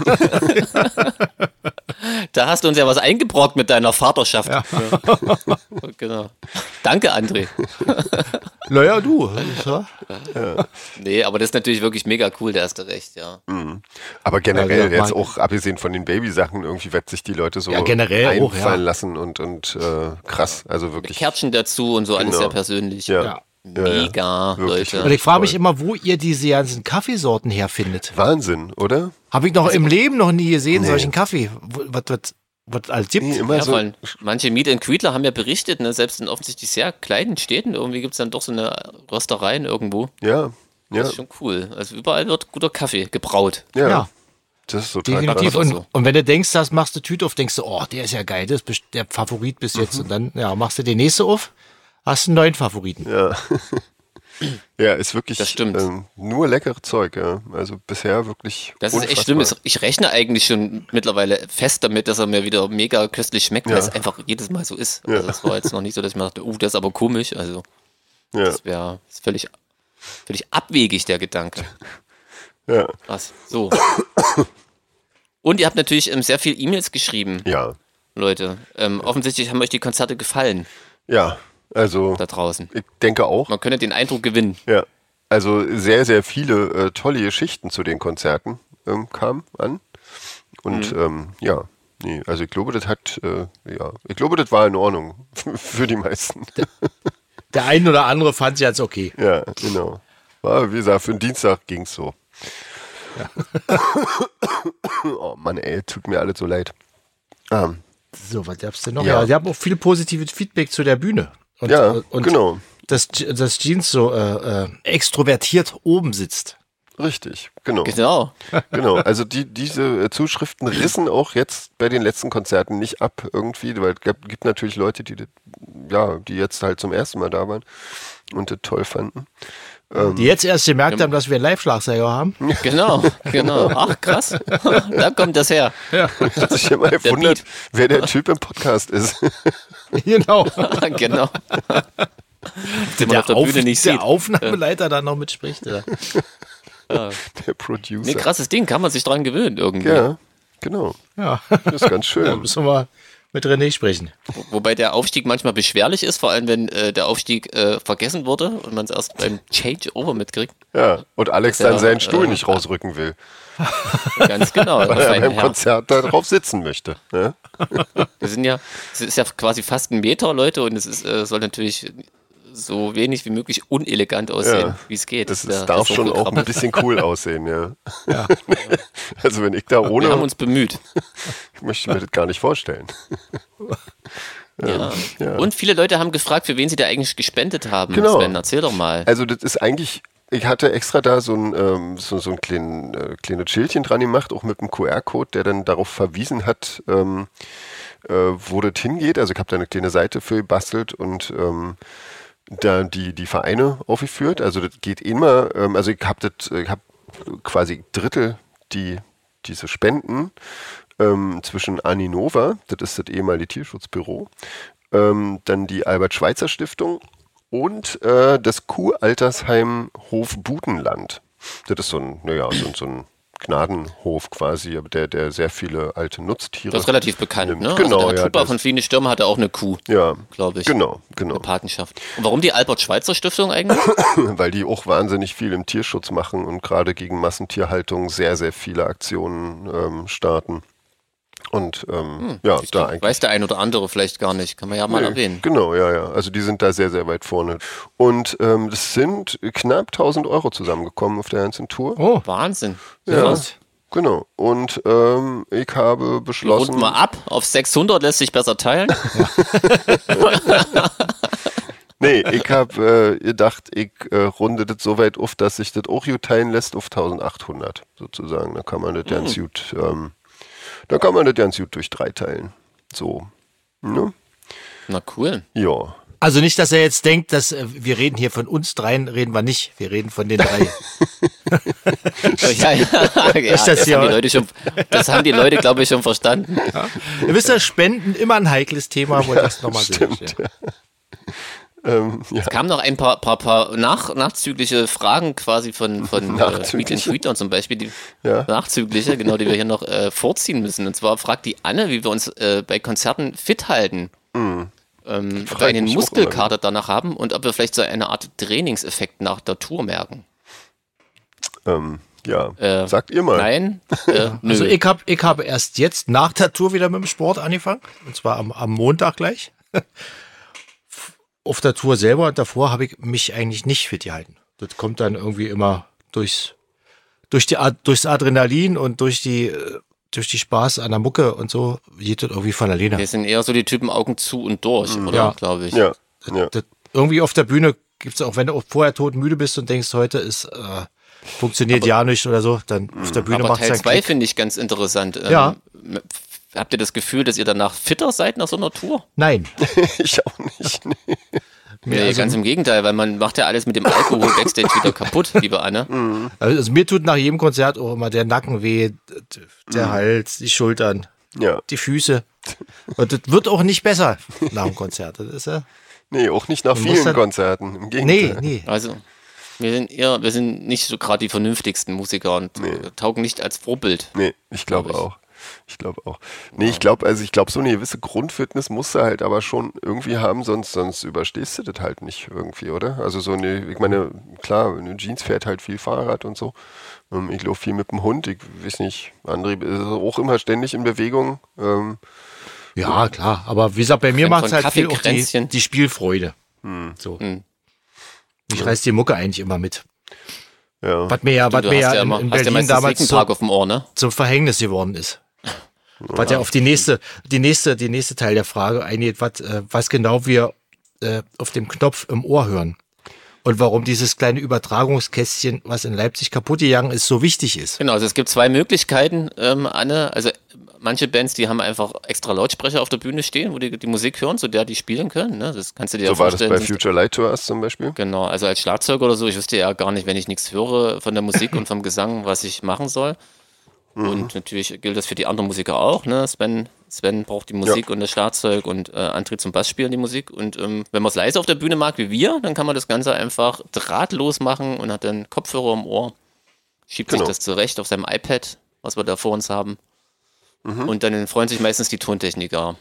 Da hast du uns ja was eingebrockt mit deiner Vaterschaft. Ja. Genau. Danke, André. Naja, du. Ja. Nee, aber das ist natürlich wirklich mega cool, da hast du recht, ja. aber generell Ja, genau, jetzt mein- auch abgesehen von den Babysachen, irgendwie wird sich die Leute so Ja, generell auch, einfallen ja. lassen und, und äh, krass, also wirklich. Kärtchen dazu und so, alles Genau. sehr persönlich. Ja. Ja. Mega, Wirklich. Leute. Und ich frage mich Voll. immer, wo ihr diese ganzen Kaffeesorten herfindet. Wahnsinn, oder? Habe ich noch im Leben noch nie gesehen, Nee. solchen Kaffee. Wo- Was, was, was alles gibt. Nee, immer Ja, so. vor allem, manche Meet and Greetler haben ja berichtet, ne, selbst in offensichtlich sehr kleinen Städten, irgendwie gibt es dann doch so eine Röstereien irgendwo. Ja, ja, Das ist schon cool. Also überall wird guter Kaffee gebraut. ja. Ja. Das ist total Definitiv. krass. Und, so. und wenn du denkst, das machst du Tüte auf, denkst du, oh, der ist ja geil, das ist best- der Favorit bis jetzt. Und dann ja, machst du den nächste auf, hast einen neuen Favoriten. Ja. Ja, ist wirklich Das stimmt. Ähm, nur leckere Zeug, ja. Also bisher wirklich. Das ist echt unfassbar. schlimm. Ich rechne eigentlich schon mittlerweile fest damit, dass er mir wieder mega köstlich schmeckt, weil Ja. es einfach jedes Mal so ist. Ja. Also es war jetzt noch nicht so, dass ich mir dachte, uh, das ist aber komisch. Also Ja, das wäre völlig, völlig abwegig, der Gedanke. ja, Krass. So. Und ihr habt natürlich ähm, sehr viel E-Mails geschrieben, ja, Leute. Ähm, offensichtlich haben euch die Konzerte gefallen ja. Also da draußen. ich denke auch. Man könnte den Eindruck gewinnen. Ja. Also sehr, sehr viele äh, tolle Geschichten zu den Konzerten ähm, kamen an. Und Mhm. ähm, ja, nee, also ich glaube, das hat, äh, ja, ich glaube, das war in Ordnung für die meisten. Der ein oder andere fand es jetzt okay. Ja, genau. War, wie gesagt, für den Dienstag ging es so. Ja. Oh Mann, ey, tut mir alles so leid. Ähm, so, was gab's denn noch? Ja. Ja, die haben auch viel positives Feedback zu der Bühne. Und, ja, und genau. Dass, dass Jeans so äh, äh, extrovertiert oben sitzt. Richtig, genau. Genau. Genau, also die, diese Zuschriften rissen auch jetzt bei den letzten Konzerten nicht ab irgendwie, weil es gibt, gibt natürlich Leute, die, ja, die jetzt halt zum ersten Mal da waren und das toll fanden. Die jetzt erst gemerkt haben, dass wir einen Live-Schlagzeuger haben. Genau, genau. Ach, krass. Da kommt das her. Ja. Ich habe sich immer gewundert, wer der Typ im Podcast ist. Genau. Genau. Den man Der, auf der Auf, Bühne nicht der sieht. Aufnahmeleiter da noch mitspricht. Ja. Ja. Der Producer. Nee, krasses Ding, kann man sich dran gewöhnen irgendwie. Ja, genau. Ja. Das ist ganz Da schön. müssen wir mit René sprechen. Wobei der Aufstieg manchmal beschwerlich ist, vor allem wenn äh, der Aufstieg äh, vergessen wurde und man es erst beim Changeover mitkriegt. Ja, und Alex Ja, dann seinen Stuhl äh, nicht rausrücken will, Ganz genau. weil auf er einen beim Herr. Konzert da drauf sitzen möchte. Ja? Wir sind ja, es ist ja quasi fast ein Meter, Leute, und es ist, äh, soll natürlich so wenig wie möglich unelegant aussehen, Ja. wie es geht. Das, Der- das darf der schon auch Vogelkrabbe. ein bisschen cool aussehen, ja. Ja. Also wenn ich da Wir haben ohne, uns bemüht. ich möchte mir das gar nicht vorstellen. Ja. ja. Und viele Leute haben gefragt, für wen sie da eigentlich gespendet haben. Genau. Sven, erzähl doch mal. Also das ist eigentlich, ich hatte extra da so ein, ähm, so, so ein kleinen, äh, kleines Schildchen dran gemacht, auch mit einem Q R-Code, der dann darauf verwiesen hat, ähm, äh, wo das hingeht. Also ich habe da eine kleine Seite für gebastelt und ähm, da die, die Vereine aufgeführt. Also das geht immer, ähm, also ich habe das, ich habe quasi Drittel die diese Spenden ähm, zwischen Aninova, das ist das ehemalige Tierschutzbüro, ähm, dann die Albert-Schweitzer-Stiftung und äh, das Kuhaltersheim Hof Butenland. Das ist so ein, naja, so, so ein Gnadenhof quasi, aber der, der sehr viele alte Nutztiere. Das ist relativ bekannt, nimmt. ne? Genau, also der ja. Trooper das- von Fliehende Stürme hatte auch eine Kuh, Ja, glaube ich. genau, genau. Eine Patenschaft. Und warum die Albert-Schweitzer-Stiftung eigentlich? Weil die auch wahnsinnig viel im Tierschutz machen und gerade gegen Massentierhaltung sehr, sehr viele Aktionen ähm, starten. Und ähm, ja, Ich da glaub, eigentlich. weiß der ein oder andere vielleicht gar nicht. Kann man ja mal Nee, erwähnen. Genau, ja, ja. Also die sind da sehr, sehr weit vorne. Und ähm, das sind knapp tausend Euro zusammengekommen auf der ganzen Tour. Oh, Wahnsinn. Ja, Krass. genau. Und ähm, ich habe beschlossen... Rund mal ab. Auf sechshundert lässt sich besser teilen. Nee, ich habe äh, gedacht, ich äh, runde das so weit auf, dass sich das auch gut teilen lässt auf eintausendachthundert sozusagen. Da kann man das ganz gut, ähm, da kann man das ganz gut durch drei teilen. So, ne? Na cool. Ja. also nicht, dass er jetzt denkt, dass äh, wir reden hier von uns dreien, reden wir nicht. Wir reden von den drei. Ja, ja, ja, das das, hier- haben die Leute schon, das haben die Leute, glaube ich, schon verstanden. Ihr wisst ja, Spenden immer ein heikles Thema, wollte ich nochmal sagen. Stimmt, ja. Ähm, ja. Es kamen noch ein paar, paar, paar nach, nachzügliche Fragen quasi von, von äh, Meet and Nachzügliche? Greeter zum Beispiel, die Ja. nachzügliche, genau, die wir hier noch äh, vorziehen müssen. Und zwar fragt die Anne, wie wir uns äh, bei Konzerten fit halten. Ähm, ob wir Fragt einen mich auch Muskelkater danach haben und ob wir vielleicht so eine Art Trainingseffekt nach der Tour merken. Ähm, ja. Äh, Sagt ihr mal. Nein, äh, nö. Also ich habe ich hab erst jetzt nach der Tour wieder mit dem Sport angefangen. Und zwar am, am Montag gleich. Auf der Tour selber und davor habe ich mich eigentlich nicht fit gehalten. Das kommt dann irgendwie immer durchs, durch die, Ad- durchs Adrenalin und durch die, äh, durch die Spaß an der Mucke und so geht das irgendwie von alleine. Wir sind eher so die Typen Augen zu und durch, oder? Ja. Glaube ich. Ja. ja. Das, irgendwie auf der Bühne gibt's auch, wenn du auch vorher todmüde bist und denkst, heute ist äh, funktioniert ja nicht oder so, dann auf der Bühne Aber macht's Teil dann zwei Klick. finde ich ganz interessant. Ähm, Ja. Habt ihr das Gefühl, dass ihr danach fitter seid nach so einer Tour? Nein. Ich auch nicht. Nee. Nee, also- ganz im Gegenteil, weil man macht ja alles mit dem Alkohol Backstage wieder kaputt, liebe Anne. Also mir tut nach jedem Konzert auch immer der Nacken weh, der Hals, die Schultern, Ja. die Füße. Und das wird auch nicht besser nach dem Konzert. Das ist ja. Nee, auch nicht nach Man muss vielen dann- Konzerten. Im Nee, Gegenteil. nee. Also, wir sind eher, wir sind nicht so gerade die vernünftigsten Musiker und äh, taugen nicht als Vorbild. Nee, ich glaube Glaub ich. auch. Ich glaube auch. Nee, ich glaube, also ich glaube, so eine gewisse Grundfitness musst du halt aber schon irgendwie haben, sonst, sonst überstehst du das halt nicht irgendwie, oder? Also so eine, ich meine, klar, eine Jeans fährt halt viel Fahrrad und so. Ähm, Ich laufe viel mit dem Hund, ich weiß nicht, André ist auch immer ständig in Bewegung. Ähm, Ja, klar. Aber wie gesagt, bei mir Fan macht es von halt viel auch die, Kaffeekränzchen. die Spielfreude. So. Hm. Ich reiß die Mucke eigentlich immer mit. Ja. Was mir ja, was mir ja, ja in, immer, in hast Berlin ja damals Tag auf dem Ohr, ne? zum Verhängnis geworden ist. Was ja auf die nächste, die nächste, die nächste Teil der Frage eingeht, was, äh, was genau wir äh, auf dem Knopf im Ohr hören. Und warum dieses kleine Übertragungskästchen, was in Leipzig kaputt gegangen ist, so wichtig ist. Genau, also es gibt zwei Möglichkeiten, ähm, Anne. Also manche Bands, die haben einfach extra Lautsprecher auf der Bühne stehen, wo die die Musik hören, so der die spielen können. Ne? Das kannst du dir so ja vorstellen. So war das bei Future Light Tours zum Beispiel? Genau, also als Schlagzeuger oder so, ich wüsste ja gar nicht, wenn ich nichts höre von der Musik und vom Gesang, was ich machen soll. Mhm. Und natürlich gilt das für die anderen Musiker auch. Ne? Sven, Sven braucht die Musik ja. und das Schlagzeug und äh, André zum Bass spielen die Musik. Und ähm, wenn man es leise auf der Bühne mag wie wir, dann kann man das Ganze einfach drahtlos machen und hat dann Kopfhörer im Ohr, schiebt genau. sich das zurecht auf seinem iPad, was wir da vor uns haben. Mhm. Und dann freuen sich meistens die Tontechniker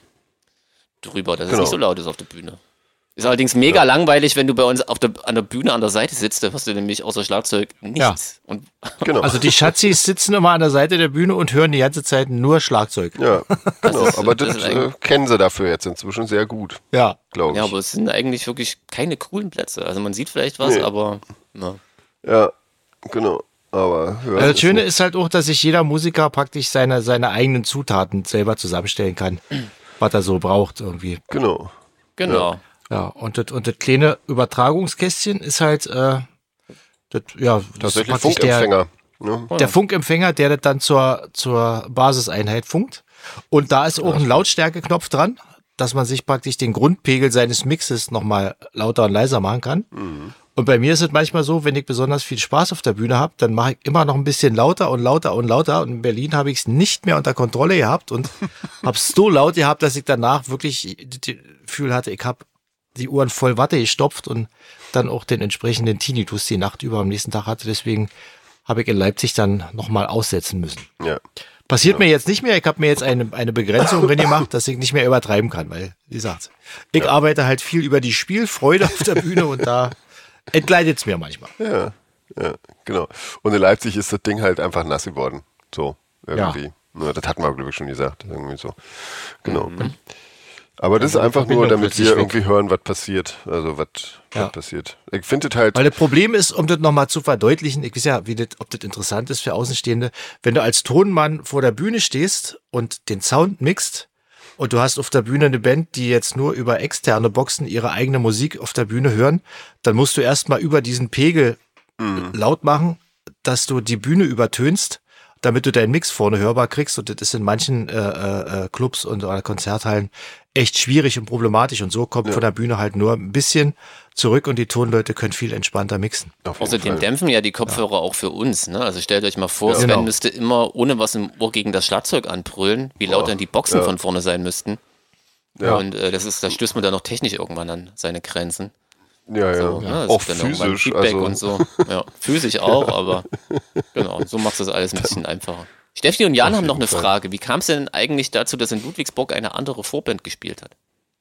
drüber, dass genau. es nicht so laut ist auf der Bühne. Ist allerdings mega ja. langweilig, wenn du bei uns auf der, an der Bühne an der Seite sitzt, da hast du nämlich außer Schlagzeug nichts. Ja. Und genau. Also die Schatzis sitzen immer an der Seite der Bühne und hören die ganze Zeit nur Schlagzeug. Ja, genau. Ist, aber das, das äh, kennen sie dafür jetzt inzwischen sehr gut. Ja, glaube ich. Ja, aber es sind eigentlich wirklich keine coolen Plätze. Also man sieht vielleicht was, nee. aber na. Ja, genau. Aber also das Schöne ist, ist halt auch, dass sich jeder Musiker praktisch seine, seine eigenen Zutaten selber zusammenstellen kann, was er so braucht irgendwie. Genau. Genau. Ja. Ja, und das, und das kleine Übertragungskästchen ist halt, äh, das, ja, das tatsächlich ist Funkempfänger. Der, ne? der Funkempfänger, der das dann zur, zur Basiseinheit funkt. Und da ist auch ein Lautstärkeknopf dran, dass man sich praktisch den Grundpegel seines Mixes nochmal lauter und leiser machen kann. Mhm. Und bei mir ist es manchmal so, wenn ich besonders viel Spaß auf der Bühne habe, dann mache ich immer noch ein bisschen lauter und lauter und lauter. Und in Berlin habe ich es nicht mehr unter Kontrolle gehabt und habe es so laut gehabt, dass ich danach wirklich das Gefühl hatte, ich habe die Ohren voll Watte gestopft und dann auch den entsprechenden Tinnitus die Nacht über am nächsten Tag hatte. Deswegen habe ich in Leipzig dann nochmal aussetzen müssen. Ja. Passiert ja. mir jetzt nicht mehr. Ich habe mir jetzt eine, eine Begrenzung drin gemacht, dass ich nicht mehr übertreiben kann, weil, wie gesagt, ich ja. arbeite halt viel über die Spielfreude auf der Bühne und da entgleitet es mir manchmal. Ja, ja, genau. Und in Leipzig ist das Ding halt einfach nass geworden. So, irgendwie. Ja. Das hatten wir, glaube ich, schon gesagt. Irgendwie so. Genau. Mhm. Aber das ist einfach nur, damit wir irgendwie hören, was passiert. Also, was ja. passiert. Ich finde das halt. Weil das Problem ist, um das nochmal zu verdeutlichen, ich weiß ja, wie das, ob das interessant ist für Außenstehende, wenn du als Tonmann vor der Bühne stehst und den Sound mixt und du hast auf der Bühne eine Band, die jetzt nur über externe Boxen ihre eigene Musik auf der Bühne hören, dann musst du erstmal über diesen Pegel mhm. laut machen, dass du die Bühne übertönst, damit du deinen Mix vorne hörbar kriegst. Und das ist in manchen äh, äh, Clubs und oder Konzerthallen echt schwierig und problematisch. Und so kommt ja. von der Bühne halt nur ein bisschen zurück und die Tonleute können viel entspannter mixen. Außerdem dämpfen ja die Kopfhörer ja. auch für uns. Ne? Also stellt euch mal vor, ja, Sven genau. müsste immer ohne was im Ohr gegen das Schlagzeug anbrüllen, wie laut oh. dann die Boxen ja. von vorne sein müssten. Ja. Und äh, das ist, da stößt man dann noch technisch irgendwann an seine Grenzen. Ja, ja. So, ja. Ne? Auch physisch. Feedback Also. und so. Ja, physisch auch, aber genau, so macht das alles ein bisschen einfacher. Steffi und Jan haben noch eine Fall. Frage. Wie kam es denn eigentlich dazu, dass in Ludwigsburg eine andere Vorband gespielt hat?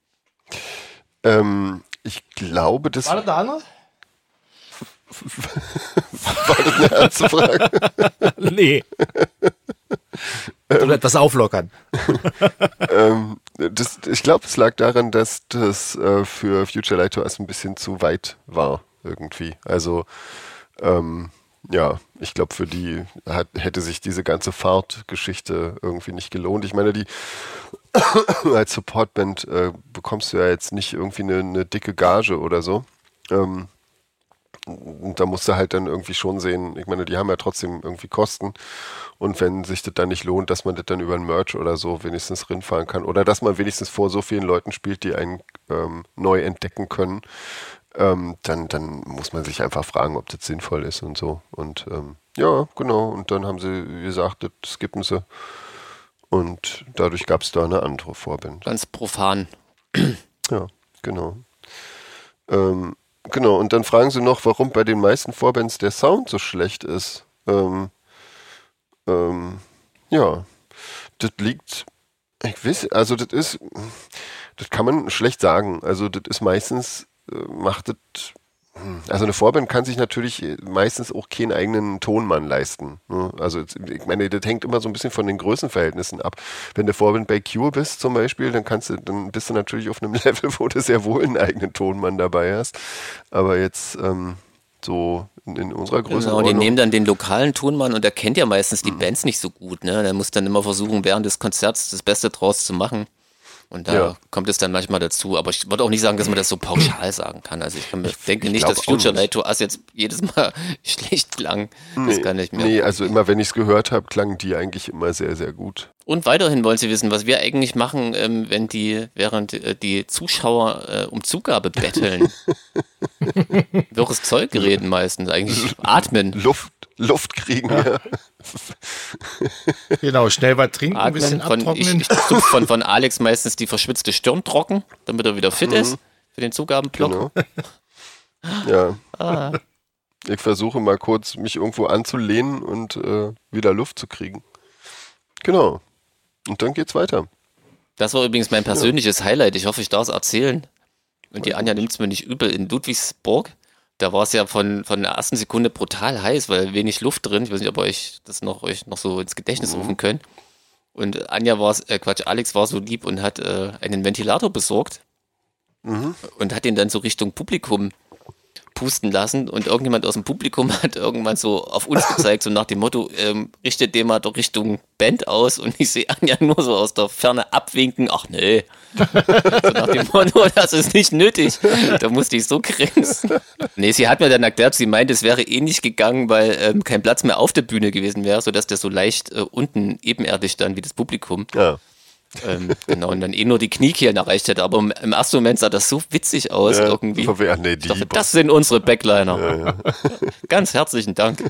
Ähm, ich glaube, das... War das eine andere? War das eine ernste Frage? Nee. Oder etwas auflockern. ähm, das, ich glaube, es lag daran, dass das äh, für Future Light Tours ein bisschen zu weit war, irgendwie. Also, ähm, ja, ich glaube, für die hat, hätte sich diese ganze Fahrtgeschichte irgendwie nicht gelohnt. Ich meine, die als Supportband äh, bekommst du ja jetzt nicht irgendwie eine, eine dicke Gage oder so. Ähm, und da musst du halt dann irgendwie schon sehen, ich meine, die haben ja trotzdem irgendwie Kosten. Und wenn sich das dann nicht lohnt, dass man das dann über ein Merch oder so wenigstens rinfahren kann. Oder dass man wenigstens vor so vielen Leuten spielt, die einen ähm, neu entdecken können, ähm, dann, dann muss man sich einfach fragen, ob das sinnvoll ist und so. Und ähm, ja, genau. Und dann haben sie gesagt, das skippen sie. Und dadurch gab es da eine andere Vorband. Ganz profan. Ja, genau. Ähm, genau, und dann fragen sie noch, warum bei den meisten Vorbands der Sound so schlecht ist. Ähm, ähm, ja, das liegt, ich weiß, also das ist, das kann man schlecht sagen. Also das ist meistens, äh, macht das, also eine Vorband kann sich natürlich meistens auch keinen eigenen Tonmann leisten. Ne? Also ich meine, das hängt immer so ein bisschen von den Größenverhältnissen ab. Wenn du Vorband bei Cure bist zum Beispiel, dann kannst du, dann bist du natürlich auf einem Level, wo du sehr wohl einen eigenen Tonmann dabei hast. Aber jetzt ähm, so in, in unserer Größe. Genau, die nehmen dann den lokalen Tonmann und der kennt ja meistens die mhm. Bands nicht so gut. Ne? Der muss dann immer versuchen, während des Konzerts das Beste draus zu machen. Und da ja. kommt es dann manchmal dazu. Aber ich würde auch nicht sagen, dass man das so pauschal sagen kann. Also ich, kann, ich denke ich nicht, dass Future Night to Us jetzt jedes Mal schlecht klang. Nee, das kann ich mir. Nee, also immer wenn ich es gehört habe, klangen die eigentlich immer sehr, sehr gut. Und weiterhin wollen Sie wissen, was wir eigentlich machen, ähm, wenn die, während äh, die Zuschauer äh, um Zugabe betteln. Wirres Zeug reden meistens, eigentlich atmen. Luft, Luft kriegen, ja. ja. Genau, schnell was trinken, atmen, ein bisschen von, abtrocknen. Ich, ich suche von, von Alex meistens die verschwitzte Stirn trocken, damit er wieder fit mhm. ist für den Zugabenblock. Genau. Ja. Ah. Ich versuche mal kurz, mich irgendwo anzulehnen und äh, wieder Luft zu kriegen. Genau. Und dann geht's weiter. Das war übrigens mein persönliches ja. Highlight. Ich hoffe, ich darf es erzählen. Und die Anja nimmt es mir nicht übel. In Ludwigsburg, da war es ja von, von der ersten Sekunde brutal heiß, weil wenig Luft drin. Ich weiß nicht, ob ihr euch das noch, euch noch so ins Gedächtnis mhm. rufen könnt. Und Anja war äh, Quatsch, Alex war so lieb und hat äh, einen Ventilator besorgt mhm. und hat den dann so Richtung Publikum pusten lassen und irgendjemand aus dem Publikum hat irgendwann so auf uns gezeigt, so nach dem Motto, ähm, richtet den mal doch Richtung Band aus und ich sehe Anja nur so aus der Ferne abwinken, ach nee, so nach dem Motto, das ist nicht nötig, da musste ich so grinsen. Nee, sie hat mir dann erklärt, sie meint, es wäre eh nicht gegangen, weil ähm, kein Platz mehr auf der Bühne gewesen wäre, sodass der so leicht äh, unten ebenerdig stand wie das Publikum. Ja. Ähm, genau, und dann eh nur die Kniekehlen erreicht hätte. Aber im, im ersten Moment sah das so witzig aus ja, irgendwie. Ach, nee, ich dachte, das sind unsere Backliner. Ja, ja. Ganz herzlichen Dank.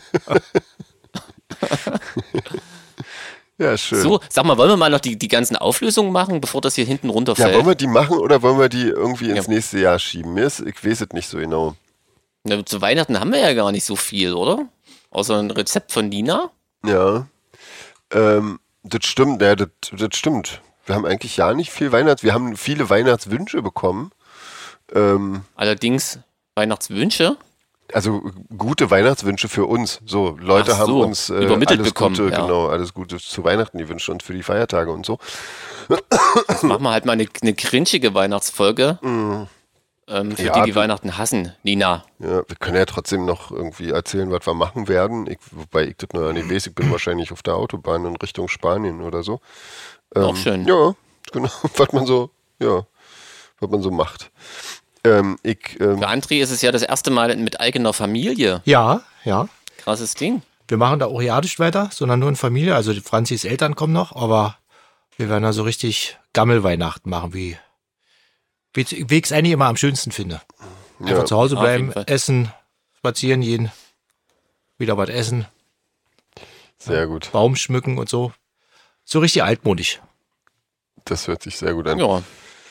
Ja, schön. So, sag mal, wollen wir mal noch die, die ganzen Auflösungen machen, bevor das hier hinten runterfällt? Ja, wollen wir die machen oder wollen wir die irgendwie ins ja. nächste Jahr schieben? Mir ist, ich weiß es nicht so genau. Na, zu Weihnachten haben wir ja gar nicht so viel, oder? Außer ein Rezept von Nina. Ja, ähm, das stimmt, ja, das, das stimmt. Wir haben eigentlich ja nicht viel Weihnachts... Wir haben viele Weihnachtswünsche bekommen. Ähm, Allerdings Weihnachtswünsche? Also gute Weihnachtswünsche für uns. So, Leute so, haben uns äh, übermittelt alles bekommen, Gute, ja. genau, alles Gute zu Weihnachten, die wünschen uns für die Feiertage und so. Jetzt machen wir halt mal eine, eine grinchige Weihnachtsfolge. Mm. Ähm, für ja, die, die Weihnachten hassen, Nina. Ja, wir können ja trotzdem noch irgendwie erzählen, was wir machen werden. Ich, wobei ich das noch nicht weiß, ich bin wahrscheinlich auf der Autobahn in Richtung Spanien oder so. Ähm, Auch schön. Ja, genau, was man so, ja, was man so macht. Ähm, ich, ähm, Für André ist es ja das erste Mal mit eigener Familie. Ja, ja. Krasses Ding. Wir machen da auch ja nicht weiter, sondern nur in Familie. Also die Franzis Eltern kommen noch, aber wir werden da so richtig Gammelweihnachten machen, wie, wie, wie ich es eigentlich immer am schönsten finde. Einfach ja. zu Hause bleiben, essen, spazieren gehen, wieder was essen. Sehr gut. Baum schmücken und so. So richtig altmodisch. Das hört sich sehr gut an. Ja.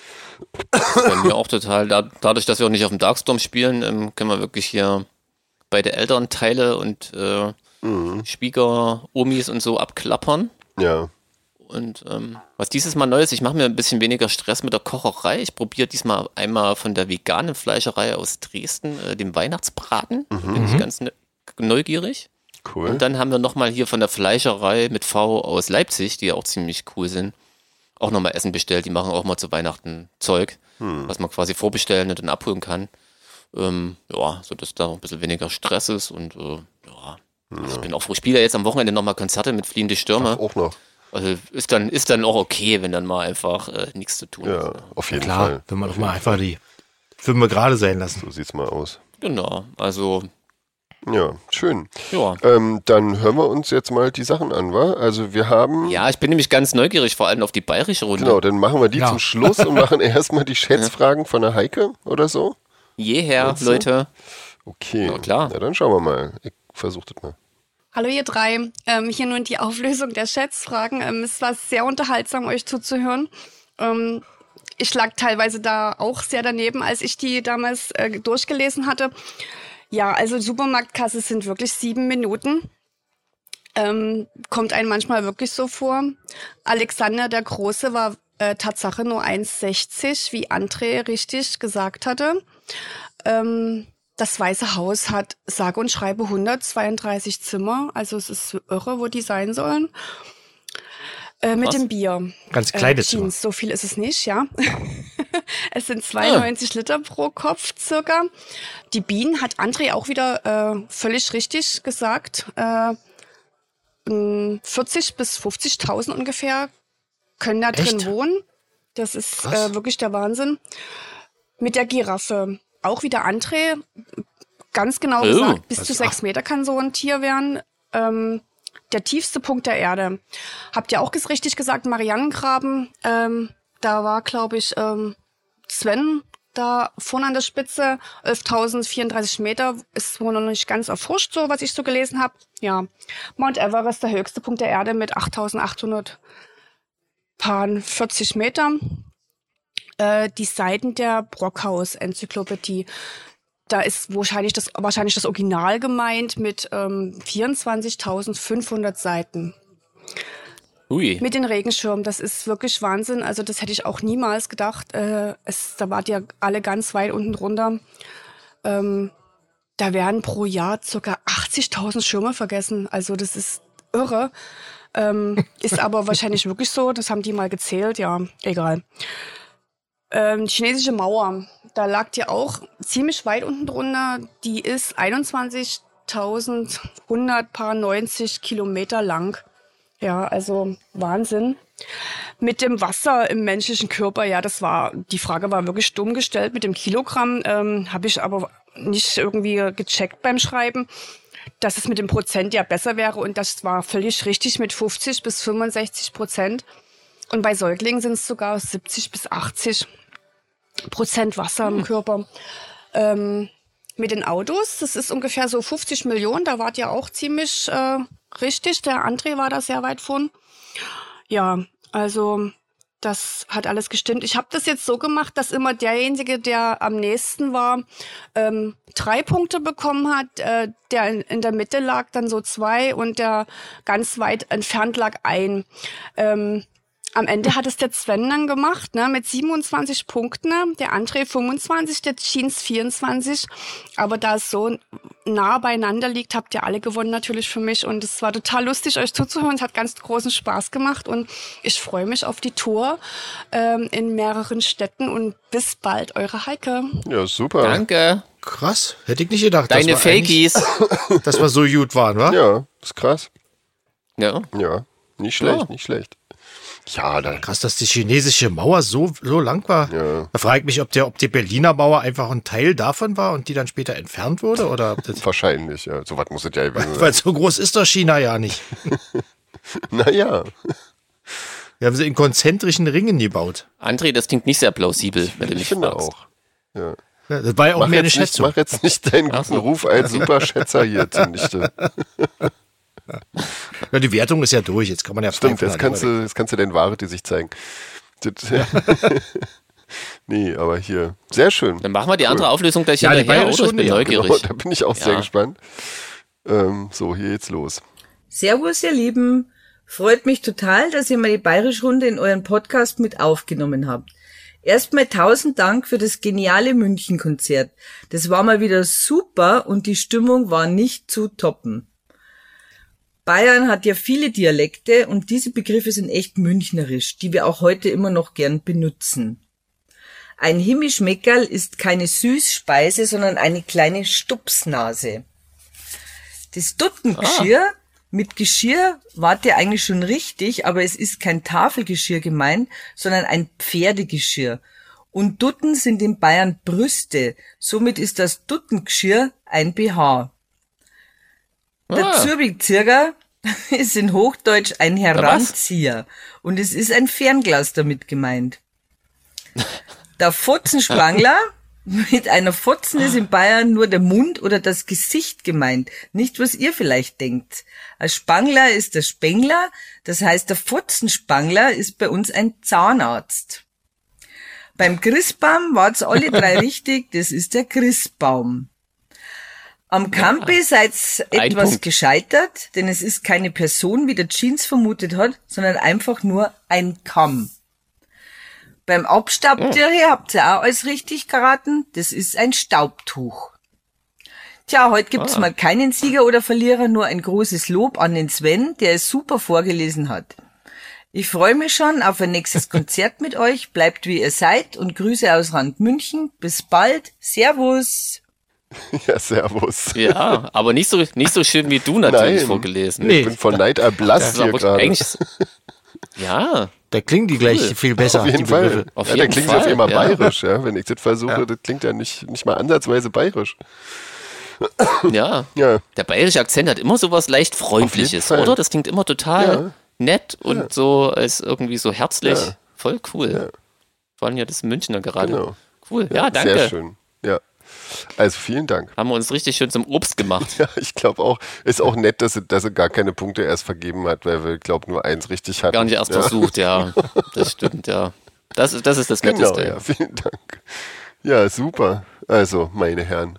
Bei mir auch total. Da, dadurch, dass wir auch nicht auf dem Darkstorm spielen, ähm, können wir wirklich hier beide Elternteile und äh, mhm. Schwieger, Omis und so abklappern. Ja. Und ähm, was dieses Mal neu ist, ich mache mir ein bisschen weniger Stress mit der Kocherei. Ich probiere diesmal einmal von der veganen Fleischerei aus Dresden äh, den Weihnachtsbraten. Mhm. Bin ich ganz ne- neugierig. Cool. Und dann haben wir nochmal hier von der Fleischerei mit V aus Leipzig, die ja auch ziemlich cool sind, auch nochmal Essen bestellt. Die machen auch mal zu Weihnachten Zeug, hm. was man quasi vorbestellen und dann abholen kann. Ähm, ja, so dass da ein bisschen weniger Stress ist und äh, ja. ja. Ich bin auch froh. Ich spiele ja jetzt am Wochenende nochmal Konzerte mit Fliehende Stürme. Ach, auch noch. Also ist dann, ist dann auch okay, wenn dann mal einfach äh, nichts zu tun ja, ist. Auf jeden Klar, Fall. wenn man doch mal einfach die Filme gerade sein lassen. So sieht's mal aus. Genau, also ja, schön. Ja. Ähm, dann hören wir uns jetzt mal die Sachen an, wa? Also wir haben... Ja, ich bin nämlich ganz neugierig, vor allem auf die bayerische Runde. Genau, dann machen wir die ja. zum Schluss und machen erstmal die Schätzfragen von der Heike oder so. Jeher, weißt du? Leute. Okay, ja, klar. Na dann schauen wir mal. Ich versuche das mal. Hallo ihr drei, ähm, hier nun die Auflösung der Schätzfragen. Ähm, es war sehr unterhaltsam, euch zuzuhören. Ähm, ich lag teilweise da auch sehr daneben, als ich die damals äh, durchgelesen hatte. Ja, also Supermarktkasse sind wirklich sieben Minuten. Ähm, kommt einem manchmal wirklich so vor. Alexander der Große war äh, Tatsache nur eins sechzig, wie André richtig gesagt hatte. Ähm, das Weiße Haus hat sage und schreibe hundertzweiunddreißig Zimmer. Also es ist irre, wo die sein sollen. Äh, mit dem Bier. Ganz kleines äh, Zimmer. So viel ist es nicht, ja. Es sind zweiundneunzig ah. Liter pro Kopf circa. Die Bienen hat André auch wieder äh, völlig richtig gesagt. Äh, vierzig bis fünfzigtausend ungefähr können da drin Echt? wohnen. Das ist äh, wirklich der Wahnsinn. Mit der Giraffe auch wieder André. Ganz genau oh, gesagt, bis zu sechs Meter kann so ein Tier werden. Ähm, der tiefste Punkt der Erde. Habt ihr auch richtig gesagt, Marianengraben. Ähm, da war, glaube ich, ähm, Sven da vorne an der Spitze. elftausendvierunddreißig Meter ist wohl noch nicht ganz erforscht, so was ich so gelesen habe. Ja, Mount Everest, der höchste Punkt der Erde mit achttausendachthundertvierzig Meter. Äh, die Seiten der Brockhaus-Enzyklopädie. Da ist wahrscheinlich das, wahrscheinlich das Original gemeint mit ähm, vierundzwanzigtausendfünfhundert Seiten. Ui. Mit den Regenschirmen, das ist wirklich Wahnsinn. Also das hätte ich auch niemals gedacht. Äh, es, da wart ihr alle ganz weit unten drunter. Ähm, da werden pro Jahr ca. achtzigtausend Schirme vergessen. Also das ist irre. Ähm, ist aber wahrscheinlich wirklich so. Das haben die mal gezählt. Ja, egal. Ähm, die chinesische Mauer, da lag die auch ziemlich weit unten drunter. Die ist einundzwanzigtausendeinhundertneunzig Kilometer lang. Ja, also Wahnsinn. Mit dem Wasser im menschlichen Körper, ja, das war, die Frage war wirklich dumm gestellt. Mit dem Kilogramm ähm, habe ich aber nicht irgendwie gecheckt beim Schreiben, dass es mit dem Prozent ja besser wäre. Und das war völlig richtig mit fünfzig bis fünfundsechzig Prozent. Und bei Säuglingen sind es sogar siebzig bis achtzig Prozent Wasser im Körper. Ähm, mit den Autos, das ist ungefähr so fünfzig Millionen, da wart ihr auch ziemlich äh, richtig. Der André war da sehr weit von. Ja, also das hat alles gestimmt. Ich habe das jetzt so gemacht, dass immer derjenige, der am nächsten war, ähm, drei Punkte bekommen hat. Äh, der in, in der Mitte lag dann so zwei und der ganz weit entfernt lag ein. Ähm, Am Ende hat es der Sven dann gemacht, ne, mit siebenundzwanzig Punkten, ne? Der André fünfundzwanzig, der Jeans vierundzwanzig. Aber da es so nah beieinander liegt, habt ihr alle gewonnen natürlich für mich. Und es war total lustig, euch zuzuhören. Es hat ganz großen Spaß gemacht. Und ich freue mich auf die Tour ähm, in mehreren Städten. Und bis bald, eure Heike. Ja, super. Danke. Krass, hätte ich nicht gedacht. Deine dass Fakies. Dass wir so gut waren, wa? Ja, ist krass. Ja. Ja, nicht schlecht, ja. nicht schlecht. Ja, da krass, dass die chinesische Mauer so, so lang war. Ja. Da frage ich mich, ob, der, ob die Berliner Mauer einfach ein Teil davon war und die dann später entfernt wurde. Oder ob das wahrscheinlich, ja. So was muss es ja gewesen sein. Weil so groß ist doch China ja nicht. Naja. Wir haben sie in konzentrischen Ringen gebaut. André, das klingt nicht sehr plausibel, wenn du mich ich finde fragst. auch. Ja. Ja, das war ja auch mach mehr eine nicht, Schätzung. Mach jetzt nicht deinen guten Ruf als Superschätzer hier zunichte. Ja, die Wertung ist ja durch, jetzt kann man ja Stimmt, jetzt kannst, du, jetzt kannst du deine Ware die sich zeigen. Ja. Nee, aber hier, sehr schön. Dann machen wir die cool. andere Auflösung gleich ja, hinterher, oder? Ich bin ja, neugierig. Genau, da bin ich auch ja. sehr gespannt. Ähm, so, hier geht's los. Servus, ihr Lieben. Freut mich total, dass ihr mal die Bayerisch-Runde in euren Podcast mit aufgenommen habt. Erstmal tausend Dank für das geniale München-Konzert. Das war mal wieder super und die Stimmung war nicht zu toppen. Bayern hat ja viele Dialekte und diese Begriffe sind echt münchnerisch, die wir auch heute immer noch gern benutzen. Ein Himmischmeckerl ist keine Süßspeise, sondern eine kleine Stupsnase. Das Duttengeschirr, ah. mit Geschirr wart ihr eigentlich schon richtig, aber es ist kein Tafelgeschirr gemeint, sondern ein Pferdegeschirr. Und Dutten sind in Bayern Brüste, somit ist das Duttengeschirr ein B H. Der ah. Zürbigzirger ist in Hochdeutsch ein Heranzieher und es ist ein Fernglas damit gemeint. Der Fotzenspangler, mit einer Fotzen ist in Bayern nur der Mund oder das Gesicht gemeint, nicht was ihr vielleicht denkt. Ein Spangler ist der Spengler, das heißt der Fotzenspangler ist bei uns ein Zahnarzt. Beim Christbaum war's alle drei richtig, das ist der Christbaum. Am Campi seid's etwas Punkt. gescheitert, denn es ist keine Person, wie der Jeans vermutet hat, sondern einfach nur ein Kamm. Beim Abstaubtürche habt ihr auch alles richtig geraten, das ist ein Staubtuch. Tja, heute gibt's ah. mal keinen Sieger oder Verlierer, nur ein großes Lob an den Sven, der es super vorgelesen hat. Ich freue mich schon auf ein nächstes Konzert mit euch. Bleibt wie ihr seid und Grüße aus Rand München. Bis bald. Servus. Ja, servus. Ja, aber nicht so, nicht so schön wie du natürlich Nein. vorgelesen. Nee. Ich bin von Neid erblasst hier gerade. Ja. Da klingen die gleich cool. viel besser. Auf jeden die Fall. Auf ja, jeden da klingt Fall. auf einmal ja. bayerisch. Ja. Wenn ich das versuche, ja. das klingt ja nicht, nicht mal ansatzweise bayerisch. Ja. ja, der bayerische Akzent hat immer sowas leicht Freundliches, oder? Das klingt immer total ja. nett und ja. so als irgendwie so herzlich. Ja. Voll cool. Ja. Vor allem ja das Münchner gerade. Genau. Cool, ja, ja, danke. Sehr schön, ja. Also vielen Dank. Haben wir uns richtig schön zum Obst gemacht. Ja, ich glaube auch. Ist auch nett, dass sie, dass sie gar keine Punkte erst vergeben hat, weil wir, glaube nur eins richtig hatten. Gar nicht erst ja. versucht, ja. Das stimmt, ja. Das, das ist das Netteste. Genau, ja, vielen Dank. Ja, super. Also, meine Herren.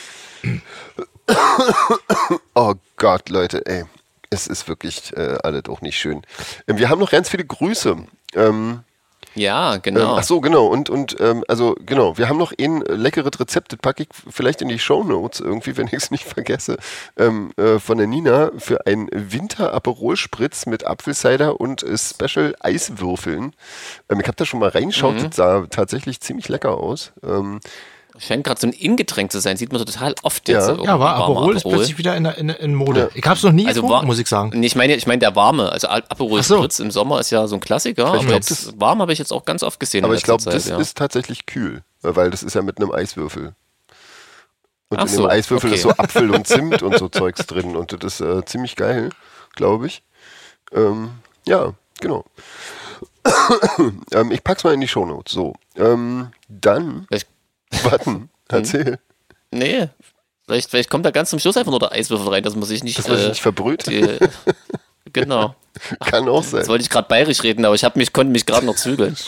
Oh Gott, Leute, ey. Es ist wirklich äh, alle doch nicht schön. Ähm, wir haben noch ganz viele Grüße. Ähm, ja, genau. Ähm, ach so, genau. Und, und ähm, also, genau, wir haben noch ein leckeres Rezept, das packe ich vielleicht in die Shownotes irgendwie, wenn ich es nicht vergesse, ähm, äh, von der Nina für einen Winter-Aperol-Spritz mit Apfelcider und äh, Special-Eiswürfeln. Ähm, ich habe da schon mal reingeschaut, mhm. das sah tatsächlich ziemlich lecker aus. Ähm, Scheint gerade so ein Ingetränk zu sein, sieht man total oft ja. jetzt. Ja, aber Aperol ist plötzlich wieder in, in, in Mode. Ja. Ich habe es noch nie also getrunken, war, muss ich sagen. Ich meine, ich meine der warme, also Aperol so. Spritz im Sommer ist ja so ein Klassiker, ich aber glaub, jetzt das, warm habe ich jetzt auch ganz oft gesehen. Aber ich glaube, das ja. ist tatsächlich kühl, weil das ist ja mit einem Eiswürfel. Und Ach in so, dem Eiswürfel okay. ist so Apfel und Zimt und so Zeugs drin und das ist äh, ziemlich geil, glaube ich. Ähm, ja, genau. ähm, ich pack's mal in die Shownotes. So, ähm, dann, ich warten. Erzähl. Nee, vielleicht, vielleicht kommt da ganz zum Schluss einfach nur der Eiswürfel rein, dass man sich nicht, dass man äh, sich nicht verbrüht. Die, genau. Kann auch sein. Jetzt wollte ich gerade bayerisch reden, aber ich hab mich, konnte mich gerade noch zügeln.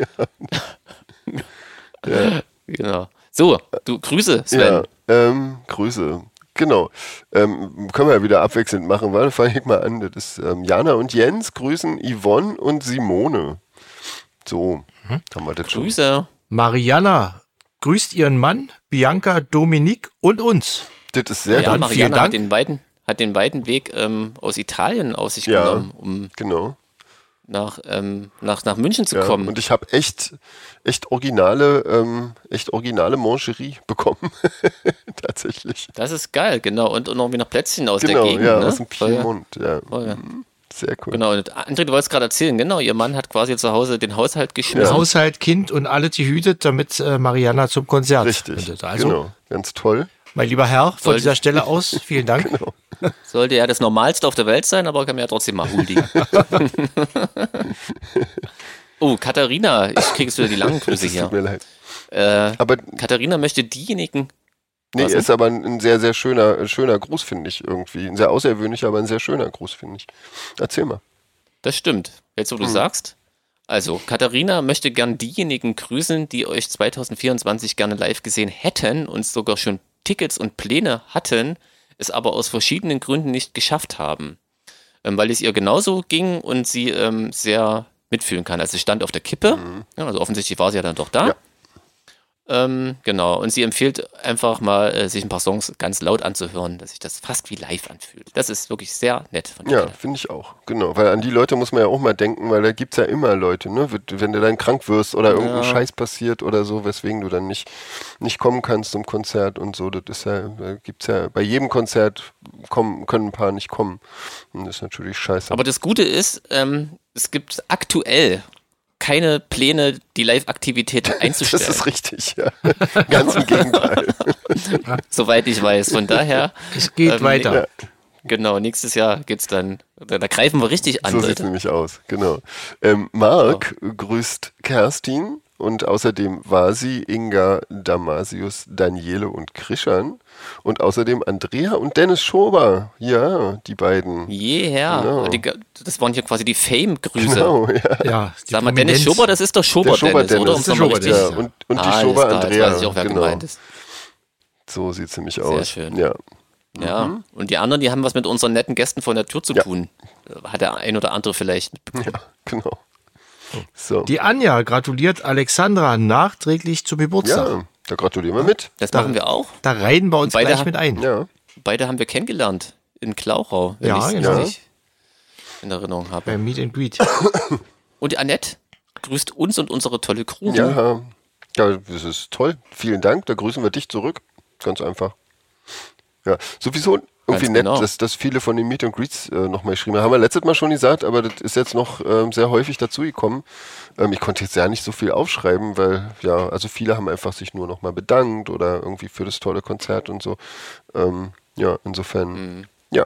ja. Genau. So, du, Grüße, Sven. Ja, ähm, Grüße. Genau. Ähm, können wir ja wieder abwechselnd machen, weil fange ich mal an. Das ist ähm, Jana und Jens grüßen Yvonne und Simone. So, hm? haben wir das schon. Grüße. Mariana grüßt ihren Mann, Bianca, Dominique und uns. Das ist sehr ja, gut. Mariana Vielen Dank. Hat den weiten, hat den weiten Weg ähm, aus Italien auf sich ja, genommen, um genau. nach, ähm, nach, nach München zu ja, kommen. Und ich habe echt, echt originale, ähm, echt originale Mangerie bekommen. Tatsächlich. Das ist geil, genau. Und, und irgendwie noch Plätzchen aus genau, der Gegend. Ja, ne? aus dem Piemont. Ja. Voll, ja. Sehr cool. Genau, und André, du wolltest gerade erzählen, genau, ihr Mann hat quasi zu Hause den Haushalt geschmissen. Ja. Haushalt, Kind und alle gehütet, damit äh, Mariana zum Konzert Richtig, findet. Also, genau, ganz toll. Mein lieber Herr, von Sollte- dieser Stelle aus, vielen Dank. Genau. Sollte ja das Normalste auf der Welt sein, aber kann mir ja trotzdem mal huldigen. Oh, Katharina, ich kriege jetzt wieder die langen Grüße Es tut hier. mir leid. Äh, Aber Katharina möchte diejenigen, nee, Was? ist aber ein, ein sehr, sehr schöner, schöner Gruß, finde ich irgendwie. Ein sehr außergewöhnlicher, aber ein sehr schöner Gruß, finde ich. Erzähl mal. das stimmt, jetzt wo du sagst. Also, Katharina möchte gern diejenigen grüßen, die euch zwanzig vierundzwanzig gerne live gesehen hätten und sogar schon Tickets und Pläne hatten, es aber aus verschiedenen Gründen nicht geschafft haben. Ähm, weil es ihr genauso ging und sie ähm, sehr mitfühlen kann. Also, sie stand auf der Kippe, Mhm. ja, also offensichtlich war sie ja dann doch da. Ja. Ähm, genau, und sie empfiehlt einfach mal, äh, sich ein paar Songs ganz laut anzuhören, dass sich das fast wie live anfühlt. Das ist wirklich sehr nett von Ja, ihr. finde ich auch. Genau, weil an die Leute muss man ja auch mal denken, weil da gibt es ja immer Leute, ne? Wenn du dann krank wirst oder irgendein Ja. Scheiß passiert oder so, weswegen du dann nicht, nicht kommen kannst zum Konzert und so, das ist ja, da gibt's ja, bei jedem Konzert kommen, können ein paar nicht kommen. Und das ist natürlich scheiße. Aber das Gute ist, ähm, es gibt aktuell keine Pläne, die Live-Aktivitäten einzustellen. das ist richtig, ja. Ganz im Gegenteil. Soweit ich weiß. Von daher. Es geht ähm, weiter. Ja. Genau, nächstes Jahr geht's dann. Da, da greifen wir richtig an, So sieht es Leute. nämlich aus, genau. Ähm, Marc grüßt Kerstin und außerdem Vasi, Inga, Damasius, Daniele und Krischan und außerdem Andrea und Dennis Schober. Ja, die beiden. Jeher. Genau. Die, das waren hier quasi die Fame-Grüße. Genau, ja. Ja, die Sag mal, Dennis Prominenz. Schober, das ist doch Schober, Der Schober Dennis, oder? Dennis, Um's der nochmal Schober richtig- Dennis, Ja, und, und die Ah, Schober alles klar, Andrea. Jetzt weiß ich auch, wer genau. gemeint ist. So sieht es nämlich Sehr aus. schön. Ja. Ja, und die anderen, die haben was mit unseren netten Gästen vor der Tür zu Ja. tun. Hat der ein oder andere vielleicht mitbekommen. ja, genau. So. Die Anja gratuliert Alexandra nachträglich zum Geburtstag. Ja, da gratulieren wir mit. Das machen wir auch. Da reihen wir uns Beide gleich ha- mit ein. Ja. Beide haben wir kennengelernt in Klauchau. wenn Ja, ich's genau. richtig- in Erinnerung habe. Beim Meet and Greet. Und die Annette grüßt uns und unsere tolle Crew. Ja, ja, das ist toll. Vielen Dank. Da grüßen wir dich zurück. Ganz einfach. Ja, sowieso irgendwie Ganz nett, genau. dass, dass viele von den Meet and Greets äh, nochmal geschrieben haben. Haben wir letztes Mal schon gesagt, aber das ist jetzt noch ähm, sehr häufig dazugekommen. Ähm, ich konnte jetzt ja nicht so viel aufschreiben, weil ja, also viele haben einfach sich nur nochmal bedankt oder irgendwie für das tolle Konzert und so. Ähm, ja, insofern, Mhm. ja.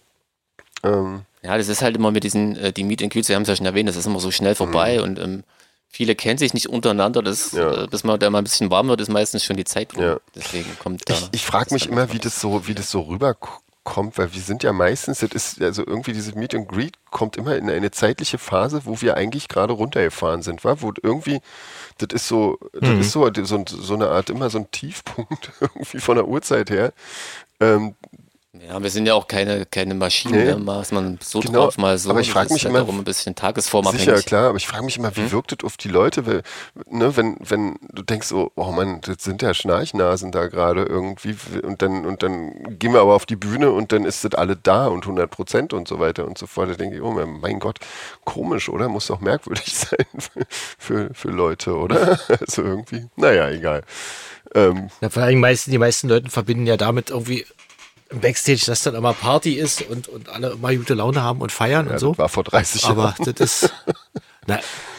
Ähm, Ja, das ist halt immer mit diesen, äh, die Meet and Greets, Sie haben es ja schon erwähnt, das ist immer so schnell vorbei und ähm, viele kennen sich nicht untereinander, das, Ja. äh, bis man da mal ein bisschen warm wird, ist meistens schon die Zeit rum. Ja. Deswegen kommt da. Ich, ich frage mich immer, wie das so, wie das so rüberkommt, weil wir sind ja meistens, das ist, also irgendwie dieses Meet and Greet kommt immer in eine zeitliche Phase, wo wir eigentlich gerade runtergefahren sind, wa? Wo irgendwie, das ist so, das Mhm. ist so, so, so eine Art, immer so ein Tiefpunkt irgendwie von der Uhrzeit her. Ähm, Ja, wir sind ja auch keine, keine Maschinen, Nee. ne, maß man so Genau, drauf, mal so. aber ich Das frag ist mich halt immer, auch ein bisschen tagesformabhängig. Sicher, klar, aber ich frage mich immer, wie Hm? wirkt das auf die Leute, weil, ne, wenn, wenn du denkst, so, oh Mann, das sind ja Schnarchnasen da gerade irgendwie und dann, und dann gehen wir aber auf die Bühne und dann ist das alle da und hundert Prozent und so weiter und so fort. Da denke ich, oh mein Gott, komisch, oder? Muss doch merkwürdig sein für, für, für Leute, oder? Also irgendwie, naja, egal. Ähm, Ja, vor allem meisten, die meisten Leute verbinden ja damit irgendwie im Backstage, dass dann immer Party ist und, und alle immer gute Laune haben und feiern ja, und so. das war vor dreißig Aber Jahren. das ist. Na,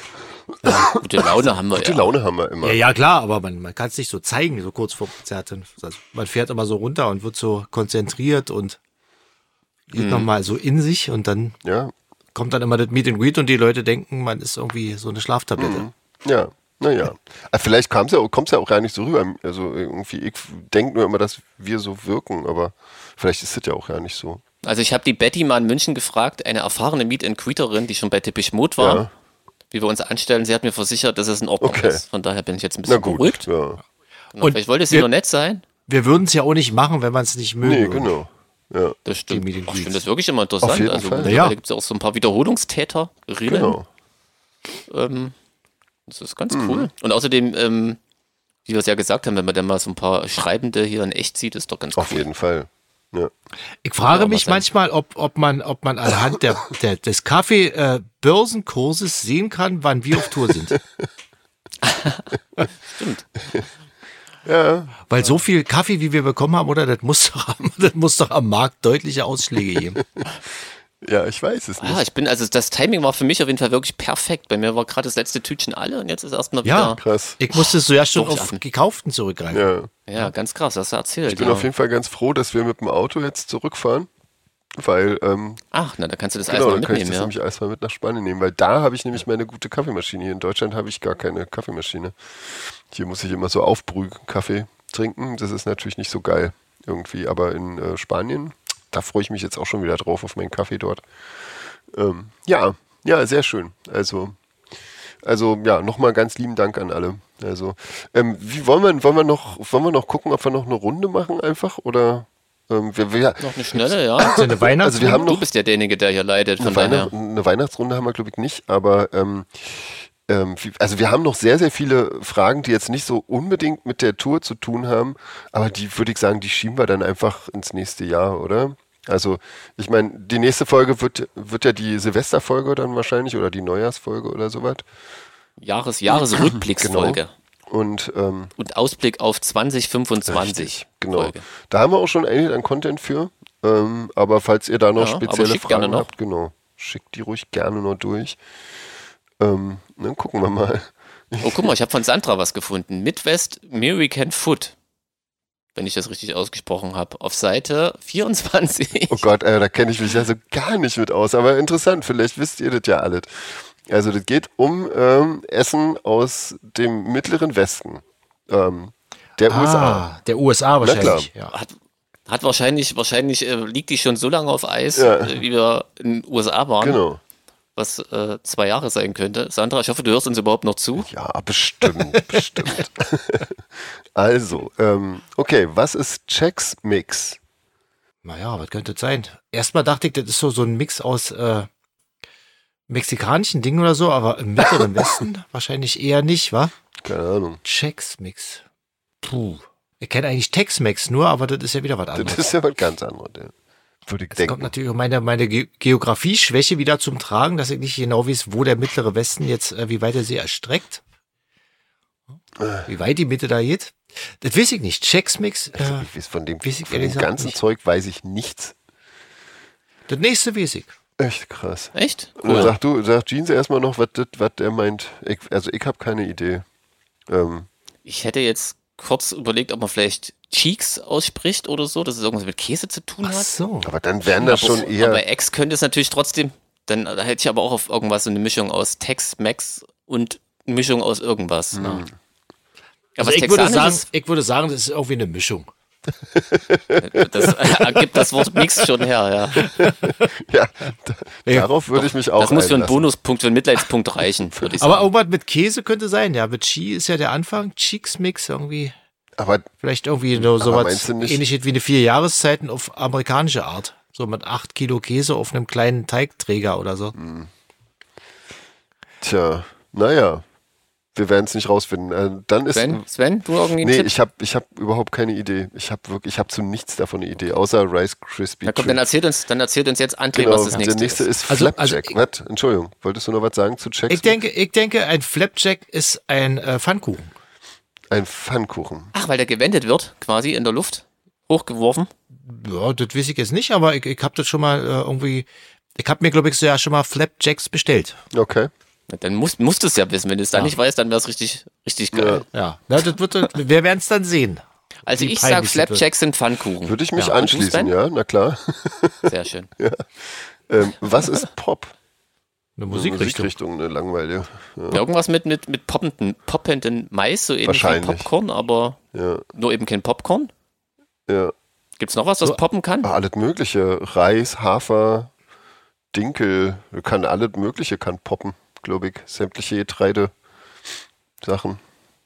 Gute Laune haben wir Gute ja. Laune haben wir immer. ja, ja, klar, aber man, man kann es nicht so zeigen, so kurz vor Konzerten. Also man fährt immer so runter und wird so konzentriert und geht Mhm. nochmal so in sich und dann Ja, kommt dann immer das Meet and Greet und die Leute denken, man ist irgendwie so eine Schlaftablette. ja. Naja, vielleicht kommt es ja, kommt's ja auch gar nicht so rüber. Also irgendwie, ich denke nur immer, dass wir so wirken, aber vielleicht ist es ja auch gar nicht so. Also ich habe die Betty mal in München gefragt, eine erfahrene Meet and Greeterin, die schon bei Depeche Mode war, Ja. wie wir uns anstellen. Sie hat mir versichert, dass es in Ordnung Okay. ist. Von daher bin ich jetzt ein Na bisschen gut, beruhigt. ja. Genau, Und vielleicht wollte sie wir- nur nett sein. Wir würden es ja auch nicht machen, wenn man es nicht mögen Nee, würde. genau. Ja, Das stimmt. Meet and Ach, ich Greets. finde das wirklich immer interessant. Auf jeden also Fall. mittlerweile Ja. gibt es ja auch so ein paar Wiederholungstäter. genau. Ähm, das ist ganz Mhm. cool. Und außerdem, ähm, wie wir es ja gesagt haben, wenn man dann mal so ein paar Schreibende hier in echt sieht, ist doch ganz Auf cool. jeden Fall. Ja. Ich frage Ja, mich was denn? manchmal, ob, ob man, ob man anhand der, der, des Kaffee-Börsenkurses sehen kann, wann wir auf Tour sind. Stimmt. Ja, Weil so viel Kaffee, wie wir bekommen haben, oder? Das muss doch am, das muss doch am Markt deutliche Ausschläge geben. ja, ich weiß es nicht. Ah, ich bin, also das Timing war für mich auf jeden Fall wirklich perfekt. Bei mir war gerade das letzte Tütchen alle und jetzt ist erstmal Ja. wieder. Krass. Ich musste so ja schon auf Durchschaffen. gekauften zurückgreifen. Ja. Ja, ganz krass, hast du erzählt. Ich bin ja. auf jeden Fall ganz froh, dass wir mit dem Auto jetzt zurückfahren, weil, ähm, Ach, na, da kannst du das genau, alles mal dann kann ich mitnehmen, das ja. nämlich alles mal mit nach Spanien nehmen, weil da habe ich nämlich meine gute Kaffeemaschine. Hier in Deutschland habe ich gar keine Kaffeemaschine. Hier muss ich immer so Aufbrüh-Kaffee trinken. Das ist natürlich nicht so geil irgendwie, aber in äh, Spanien, da freue ich mich jetzt auch schon wieder drauf auf meinen Kaffee dort. Ähm, ja, ja, sehr schön. Also, also ja, nochmal ganz lieben Dank an alle. Also, ähm, wie wollen wir, wollen wir noch, wollen wir noch gucken, ob wir noch eine Runde machen einfach oder? Ähm, wir, wir, Noch eine schnelle, ja. So eine Weihnachts- also wir haben Du noch bist ja derjenige, der hier leidet, von eine, daher. Weihnacht, eine Weihnachtsrunde haben wir, glaube ich, nicht, aber ähm, ähm, wie- also wir haben noch sehr, sehr viele Fragen, die jetzt nicht so unbedingt mit der Tour zu tun haben, aber die würde ich sagen, die schieben wir dann einfach ins nächste Jahr, oder? Also, ich meine, die nächste Folge wird, wird ja die Silvesterfolge dann wahrscheinlich oder die Neujahrsfolge oder sowas. Jahres, Jahresrückblicksfolge. Und ähm, Und Ausblick auf zwanzig fünfundzwanzig. richtig, genau. Folge. Da haben wir auch schon einiges an Content für. Ähm, aber falls ihr da noch Ja, aber spezielle schickt gerne Fragen noch. habt, genau, schickt die ruhig gerne noch durch. Ähm, dann gucken wir mal. Oh, guck mal, ich habe von Sandra was gefunden. Midwest American Food. Wenn ich das richtig ausgesprochen habe. Auf Seite vierundzwanzig. Oh Gott, äh, da kenne ich mich ja so gar nicht mit aus. Aber interessant, vielleicht wisst ihr das ja alles. Also das geht um ähm, Essen aus dem Mittleren Westen. Ähm, der U S A. Ah, der U S A wahrscheinlich. Ja. Hat, hat wahrscheinlich, wahrscheinlich äh, liegt die schon so lange auf Eis, Ja. äh, wie wir in den U S A waren. Genau. Was äh, zwei Jahre sein könnte. Sandra, ich hoffe, du hörst uns überhaupt noch zu. Ja, bestimmt, bestimmt. Also, ähm, okay, was ist Chex Mix? Naja, was könnte das sein? Erstmal dachte ich, das ist so, so ein Mix aus äh, mexikanischen Dingen oder so, aber im Mittleren Westen wahrscheinlich eher nicht, wa? Keine Ahnung. Chex-Mix. Puh. Ich kenne eigentlich Tex-Mex nur, aber das ist ja wieder was Das anderes. ist ja was ganz anderes. Ja. Würde ich Jetzt denken. kommt natürlich auch meine, meine Ge- Geografie-Schwäche wieder zum Tragen, dass ich nicht genau weiß, wo der mittlere Westen jetzt, äh, wie weit er sich erstreckt. Wie weit die Mitte da geht. Das weiß ich nicht. Chex-Mix, äh, Ich weiß, von dem, weiß ich von ehrlich dem gesagt ganzen nicht. Zeug weiß ich nichts. das nächste weiß ich. Echt krass. Echt? Und dann sag du, sag Jeans erstmal noch, was das- was der meint. Ich, also ich habe keine Idee. Ähm, Ich hätte jetzt kurz überlegt, ob man vielleicht Cheeks ausspricht oder so, dass es irgendwas mit Käse zu tun Ach hat. so. aber dann wären das schon eher. Aber Ex könnte es natürlich trotzdem, dann da hätte ich aber auch auf irgendwas so eine Mischung aus Tex, Mex und eine Mischung aus irgendwas. Hm. Ja. Also was ich würde, sagen, Texanisches, ich würde sagen, das ist irgendwie eine Mischung. das ergibt das Wort Mix schon her, ja. ja, da, Ja. darauf würde ich mich auch Das muss für einen einlassen. Bonuspunkt, für einen Mitleidspunkt reichen, würde ich Aber sagen. irgendwas mit Käse könnte sein. Ja, mit Chi ist ja der Anfang. Cheeks-Mix irgendwie. Aber Vielleicht irgendwie so, so Aber was meinst du nicht- ähnliches wie eine vier Jahreszeiten auf amerikanische Art. So mit acht Kilo Käse auf einem kleinen Teigträger oder so. tja, naja, wir werden es nicht rausfinden. Äh, dann ist. Sven, Sven, du irgendwie einen Nee, Tipp? ich habe ich hab überhaupt keine Idee. Ich habe wirklich, ich habe zu nichts davon eine Idee, außer Rice Krispie Na komm, dann Treats. erzählt uns, dann erzählt uns jetzt André, Genau, was das nächste, der nächste ist. ist, Also- Flapjack. also Was? Entschuldigung, wolltest du noch was sagen zu Checks? Ich denke, ich denke, ein Flapjack ist ein äh, Pfannkuchen. Ein Pfannkuchen. Ach, weil der gewendet wird, quasi in der Luft, hochgeworfen. Ja, das weiß ich jetzt nicht, aber ich, ich habe das schon mal äh, irgendwie. Ich habe mir, glaube ich, so ja schon mal Flapjacks bestellt. Okay. Na, Dann musst, musst du es ja wissen. Wenn du es dann Ja. nicht weißt, dann wäre es richtig, richtig geil. Ja, na, das wird, wir werden es dann sehen. Also Wie ich sag, peinlich das wird. Flapjacks sind Pfannkuchen. Würde ich mich Ja, und du, anschließen, Sven? ja, na klar. Sehr schön. ähm, was ist Pop? Eine Musikrichtung. Musikrichtung, eine langweilige. Ja. Irgendwas mit, mit, mit poppenden, poppenden Mais, so ähnlich wie Wahrscheinlich. Popcorn, aber Ja, nur eben kein Popcorn. ja. Gibt's noch was, was So. poppen kann? Ah, alles Mögliche. Reis, Hafer, Dinkel, kann alles Mögliche kann poppen, glaube ich. Sämtliche Getreide Sachen.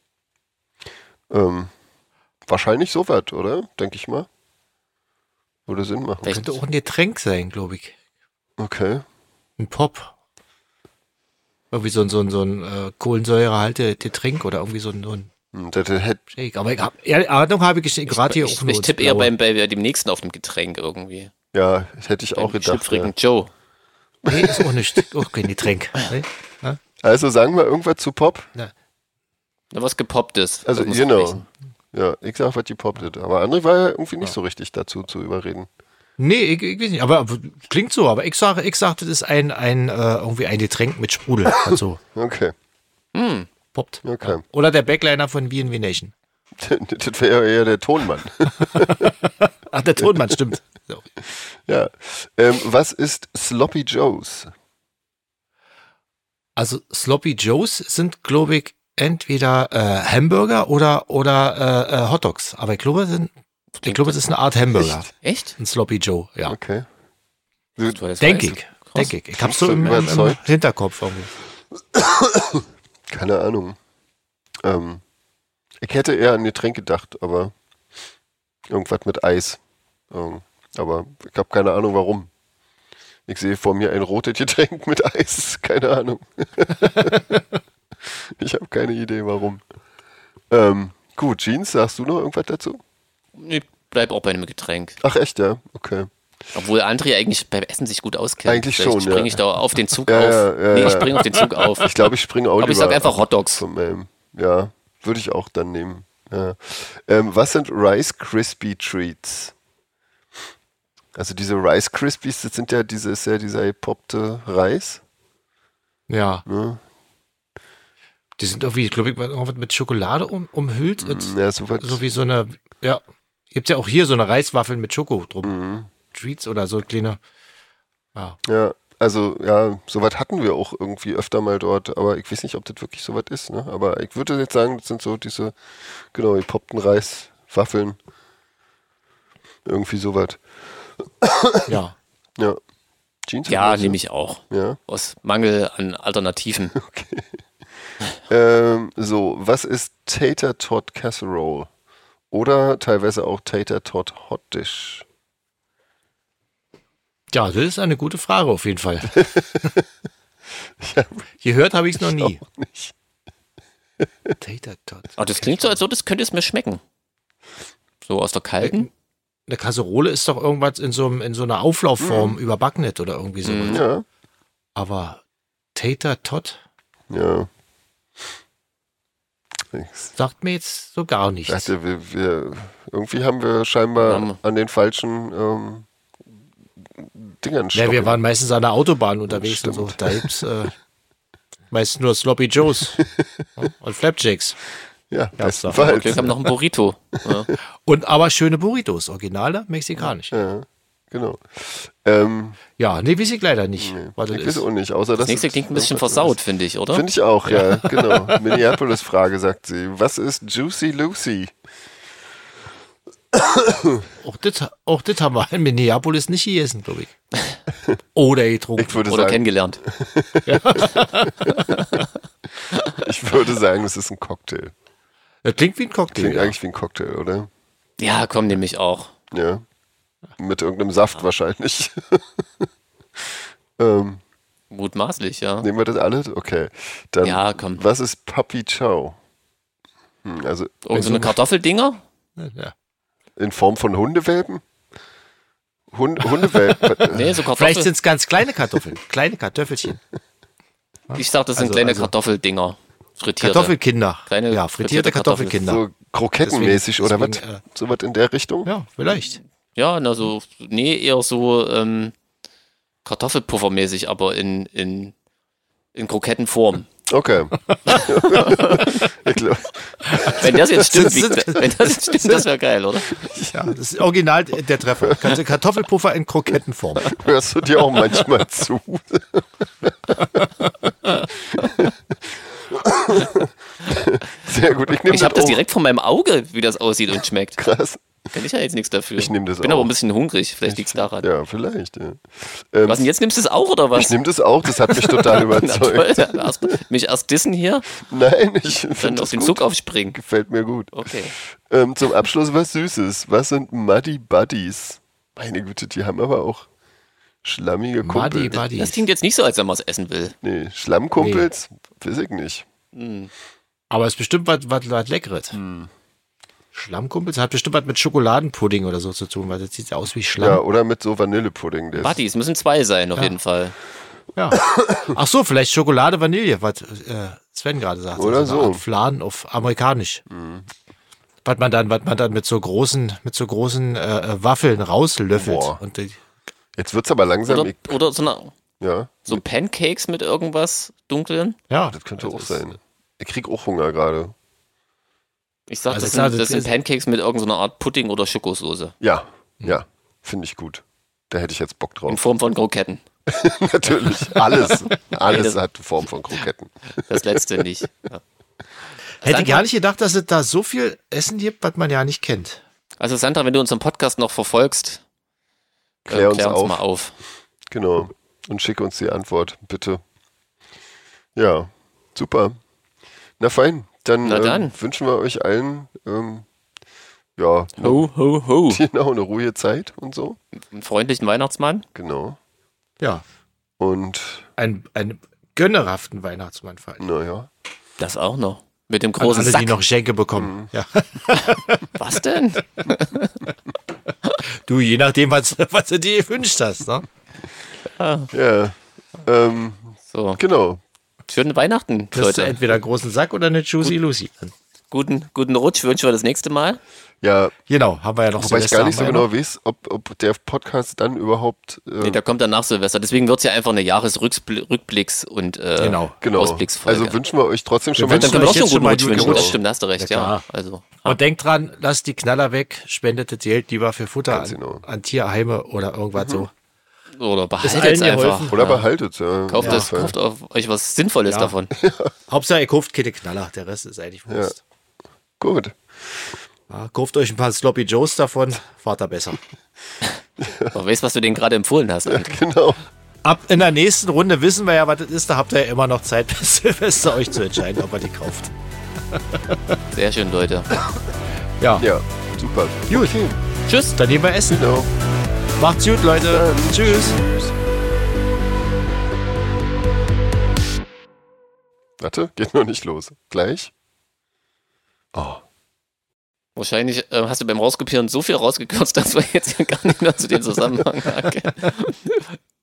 Ähm, wahrscheinlich sowas, oder? Denke ich mal. Würde Sinn machen. Vielleicht- Könnte auch ein Getränk sein, glaube ich. Okay. Ein Pop. Irgendwie so ein, so ein, so ein äh, Kohlensäurehalte-Getränk oder irgendwie so ein, so ein Hm, Das hätte Shake. Aber ich hab, ehrlich, Ahnung habe ich gerade hier ich auch nur. ich tippe eher beim, bei dem nächsten auf dem Getränk irgendwie. ja, das hätte ich auch Beim gedacht. schlüpfrigen Ja. Joe. Nee, ist auch nicht. Auch kein Getränk. Nee? Also sagen wir irgendwas zu Pop. Na, was gepopptes. Also, Das muss genau. reichen. Ja, ich sag, was die poppt ist. Aber André war ja irgendwie nicht so richtig dazu zu überreden. Nee, ich, ich weiß nicht. Aber, aber klingt so. Aber ich sage, ich sag, das ist ein, ein, äh, irgendwie ein Getränk mit Sprudel. Also Okay, Hm. poppt. okay. Ja. Oder der Backliner von B and B Nation. Das wäre eher der Tonmann. Ach, der Tonmann, stimmt. So. Ja. Ähm, was ist Sloppy Joes? Also Sloppy Joes sind, glaube ich, entweder äh, Hamburger oder, oder äh, äh, Hotdogs. Aber ich glaube, sind, ich glaube, es ist eine Art Hamburger. Echt? Ein Sloppy Joe, ja. Okay. Du, das Denke weißt ich. du. Krass. Denke ich. Ich hab's so Bist du im, im, im überzeugt? Hinterkopf irgendwie. Keine Ahnung. Ähm, ich hätte eher an Getränk gedacht, aber irgendwas mit Eis. Ähm, aber ich habe keine Ahnung, warum. Ich sehe vor mir ein rotes Getränk mit Eis. Keine Ahnung. Ich habe keine Idee, warum. Ähm, gut, Jeans, sagst du noch irgendwas dazu? Ich bleib auch bei einem Getränk. Ach echt, ja? Okay. Obwohl André eigentlich beim Essen sich gut auskennt. Eigentlich Vielleicht schon, springe ja. ich da auf den Zug Ja, auf. ja, ja, nee, ja. ich springe auf den Zug auf. Ich glaube, ich springe auch Aber ich lieber sag einfach Hotdogs. Vom, ähm, ja, würde ich auch dann nehmen. Ja. Ähm, was sind Rice Krispie Treats? Also diese Rice Krispies, das sind ja diese, ist ja dieser gepoppte Reis. Ja. Ne? Die sind irgendwie, glaube ich, irgendwas mit Schokolade um, umhüllt. Und Ja, so was. so wie so eine, ja. Gibt ja auch hier so eine Reiswaffeln mit Schoko drum. Mhm. Treats oder so kleine. Ja. Ja, also ja, sowas hatten wir auch irgendwie öfter mal dort, aber ich weiß nicht, ob das wirklich sowas ist, ne? Aber ich würde jetzt sagen, das sind so diese, genau, gepoppten Reiswaffeln. Irgendwie sowas. Ja. Ja. Jeans Ja, nehme ich auch. Ja. Aus Mangel an Alternativen. Ähm, so, was ist Tater Tot Casserole? Oder teilweise auch Tater Tot Hot Dish? Ja, das ist eine gute Frage auf jeden Fall. Gehört habe ich es noch nie. Auch nicht. Tater Tot. Aber das klingt so, als würde es könnte es mir schmecken. So aus der kalten. eine Kasserole ist doch irgendwas in so, einem, in so einer Auflaufform mhm. über Backnet oder irgendwie so. Mhm. Ja. Aber Tater Tot? Ja. Sagt mir jetzt so gar nichts. Dachte, wir, wir, irgendwie haben wir scheinbar ja. an den falschen ähm, Dingern stoppen. Ja, wir waren meistens an der Autobahn unterwegs und so. Da gibt's äh, meistens nur Sloppy Joes und Flapjacks. Ja, bestenfalls. Okay, wir haben noch ein Burrito. Ja. Und aber schöne Burritos, originale mexikanisch. Ja, genau. Ähm, ja, nee, weiß ich leider nicht. Nee, was ich weiß auch nicht. Außer, das nächste klingt ein bisschen versaut, finde ich, oder? Finde ich auch, ja, genau. Minneapolis-Frage, sagt sie. Was ist Juicy Lucy? Auch das, auch das haben wir in Minneapolis nicht gegessen, glaube ich. Oder getrunken. Ich würde Oder sagen, kennengelernt. Ja. Ich würde sagen, das ist ein Cocktail. Das klingt wie ein Cocktail. Klingt ja. eigentlich wie ein Cocktail, oder? Ja, komm, nämlich auch. Ja. Mit irgendeinem Saft ja. wahrscheinlich. ähm, Mutmaßlich, ja. Nehmen wir das alles? Okay. Dann, ja, komm. Was ist Puppy Chow? Hm, also, Irgend so eine Kartoffeldinger? Ja. In Form von Hundewelpen? Hund, Hundewelpen? Nee, so Kartoffeln. Vielleicht sind es ganz kleine Kartoffeln. Kleine Kartoffelchen. Ich sag, das sind also, kleine also Kartoffeldinger. Frittierte. Kartoffelkinder. Kleine ja, frittierte, frittierte Kartoffelkinder. So krokettenmäßig deswegen, oder deswegen, was? Äh, so was in der Richtung? Ja, vielleicht. Ja, na so, nee, eher so ähm, Kartoffelpuffermäßig, aber in, in, in Krokettenform. Okay. Ich glaub, wenn das jetzt stimmt, wie, wenn das jetzt stimmt, das wäre geil, oder? Ja, das ist original der Treffer. Kartoffelpuffer in Krokettenform. Hörst du dir auch manchmal zu? Sehr gut. Ich, ich habe das direkt vor meinem Auge, wie das aussieht und schmeckt. Krass. Kann ich ja jetzt nichts dafür. Ich nehme das Bin auch. aber ein bisschen hungrig, vielleicht liegt es daran. Ja, vielleicht. Ja. Ähm, was denn jetzt, nimmst du es auch oder was? Ich nehme das auch, das hat mich total überzeugt. Na toll, erst, mich erst dissen hier? Nein, ich dann auf den gut. Zug aufspringen. Gefällt mir gut. Okay. Ähm, zum Abschluss was Süßes. Was sind Muddy Buddies? Meine Güte, die haben aber auch schlammige Kumpels. Muddy Buddies. Das klingt jetzt nicht so, als wenn man es essen will. Nee, Schlammkumpels? Nee. Weiß ich nicht. Hm. Aber es ist bestimmt was, was, was Leckeres. Hm. Schlammkumpels hat bestimmt was mit Schokoladenpudding oder so zu tun, weil das sieht ja aus wie Schlamm. Ja, oder mit so Vanillepudding. Buddies müssen zwei sein, auf ja. jeden Fall. Ja. Ach so, vielleicht Schokolade, Vanille, was äh, Sven gerade sagt. Oder also so. Flan auf amerikanisch. Mhm. Was man dann, was man dann mit so großen, mit so großen äh, Waffeln rauslöffelt. Und die, jetzt wird's aber langsam. Oder, oder so, eine, ja. so Pancakes mit irgendwas Dunkeln. Ja, das könnte also auch sein. Ich krieg auch Hunger gerade. Ich sag, also das, klar, sind, das das sind Pancakes mit irgendeiner Art Pudding oder Schokosoße. Ja, ja, finde ich gut. Da hätte ich jetzt Bock drauf. In Form von Kroketten. Natürlich, alles. Alles hat Form von Kroketten. Das letzte nicht. Ja. Hätte gar nicht gedacht, dass es da so viel Essen gibt, was man ja nicht kennt. Also Sandra, wenn du unseren Podcast noch verfolgst, klär, äh, klär uns, uns auf. mal auf. Genau. Und schick uns die Antwort, bitte. Ja, super. Na fein. Dann, Na dann. Ähm, wünschen wir euch allen ähm, ja, ho, ho, ho. Genau, eine ruhige Zeit und so. Einen freundlichen Weihnachtsmann. Genau. Ja. Und ein, einen gönnerhaften Weihnachtsmann vor allem. Naja. Das auch noch. Mit dem großen An alle, Sack. die noch Schenke bekommen. Mhm. Ja. Was denn? Du, je nachdem, was, was du dir gewünscht hast. Ne? Ja. Ja. Ähm, so. Genau. Schönen Weihnachten, Kriegst Leute. du entweder einen großen Sack oder eine Juicy Gut. Lucy. Guten, guten Rutsch wünschen wir das nächste Mal. Ja. Genau, haben wir ja noch. Wobei ich gar nicht so haben wir genau noch. weiß, ob, ob der Podcast dann überhaupt. Äh, Nee, der kommt dann nach Silvester. Deswegen wird es ja einfach eine Jahresrückblicks- und äh, Genau. genau. Ausblicksfolge. Also wünschen wir euch trotzdem schon Wir mal dann wünschen können wir euch auch schon jetzt guten schon mal Rutsch guten wünschen. Rutsch. Das stimmt, da hast du recht. Ja, Ja, klar. also. Und denkt dran, lasst die Knaller weg, spendet das Geld lieber für Futter Ganz an, genau. an Tierheime oder irgendwas Mhm. so. Oder Ist behaltet allen es einfach. geholfen. Oder Ja. behaltet, ja. Kauft, Ja. das, kauft auf euch was Sinnvolles Ja. davon. Hauptsache, ihr kauft keine Knaller, der Rest ist eigentlich Wurst. Gut. Ja, kauft euch ein paar Sloppy Joes davon, fahrt da besser. Du weißt, was du denen gerade empfohlen hast. Ja, genau. Ab in der nächsten Runde wissen wir ja, was das ist. Da habt ihr ja immer noch Zeit, bis Silvester euch zu entscheiden, ob ihr die kauft. Sehr schön, Leute. Ja, Ja, super. gut. Okay. Tschüss. Dann nehmen wir Essen. Genau. Macht's gut, Leute. Dann Tschüss. Warte, geht noch nicht los. Gleich. Oh. Wahrscheinlich äh, hast du beim Rauskopieren so viel rausgekürzt, dass wir jetzt gar nicht mehr zu den Zusammenhang erkennen.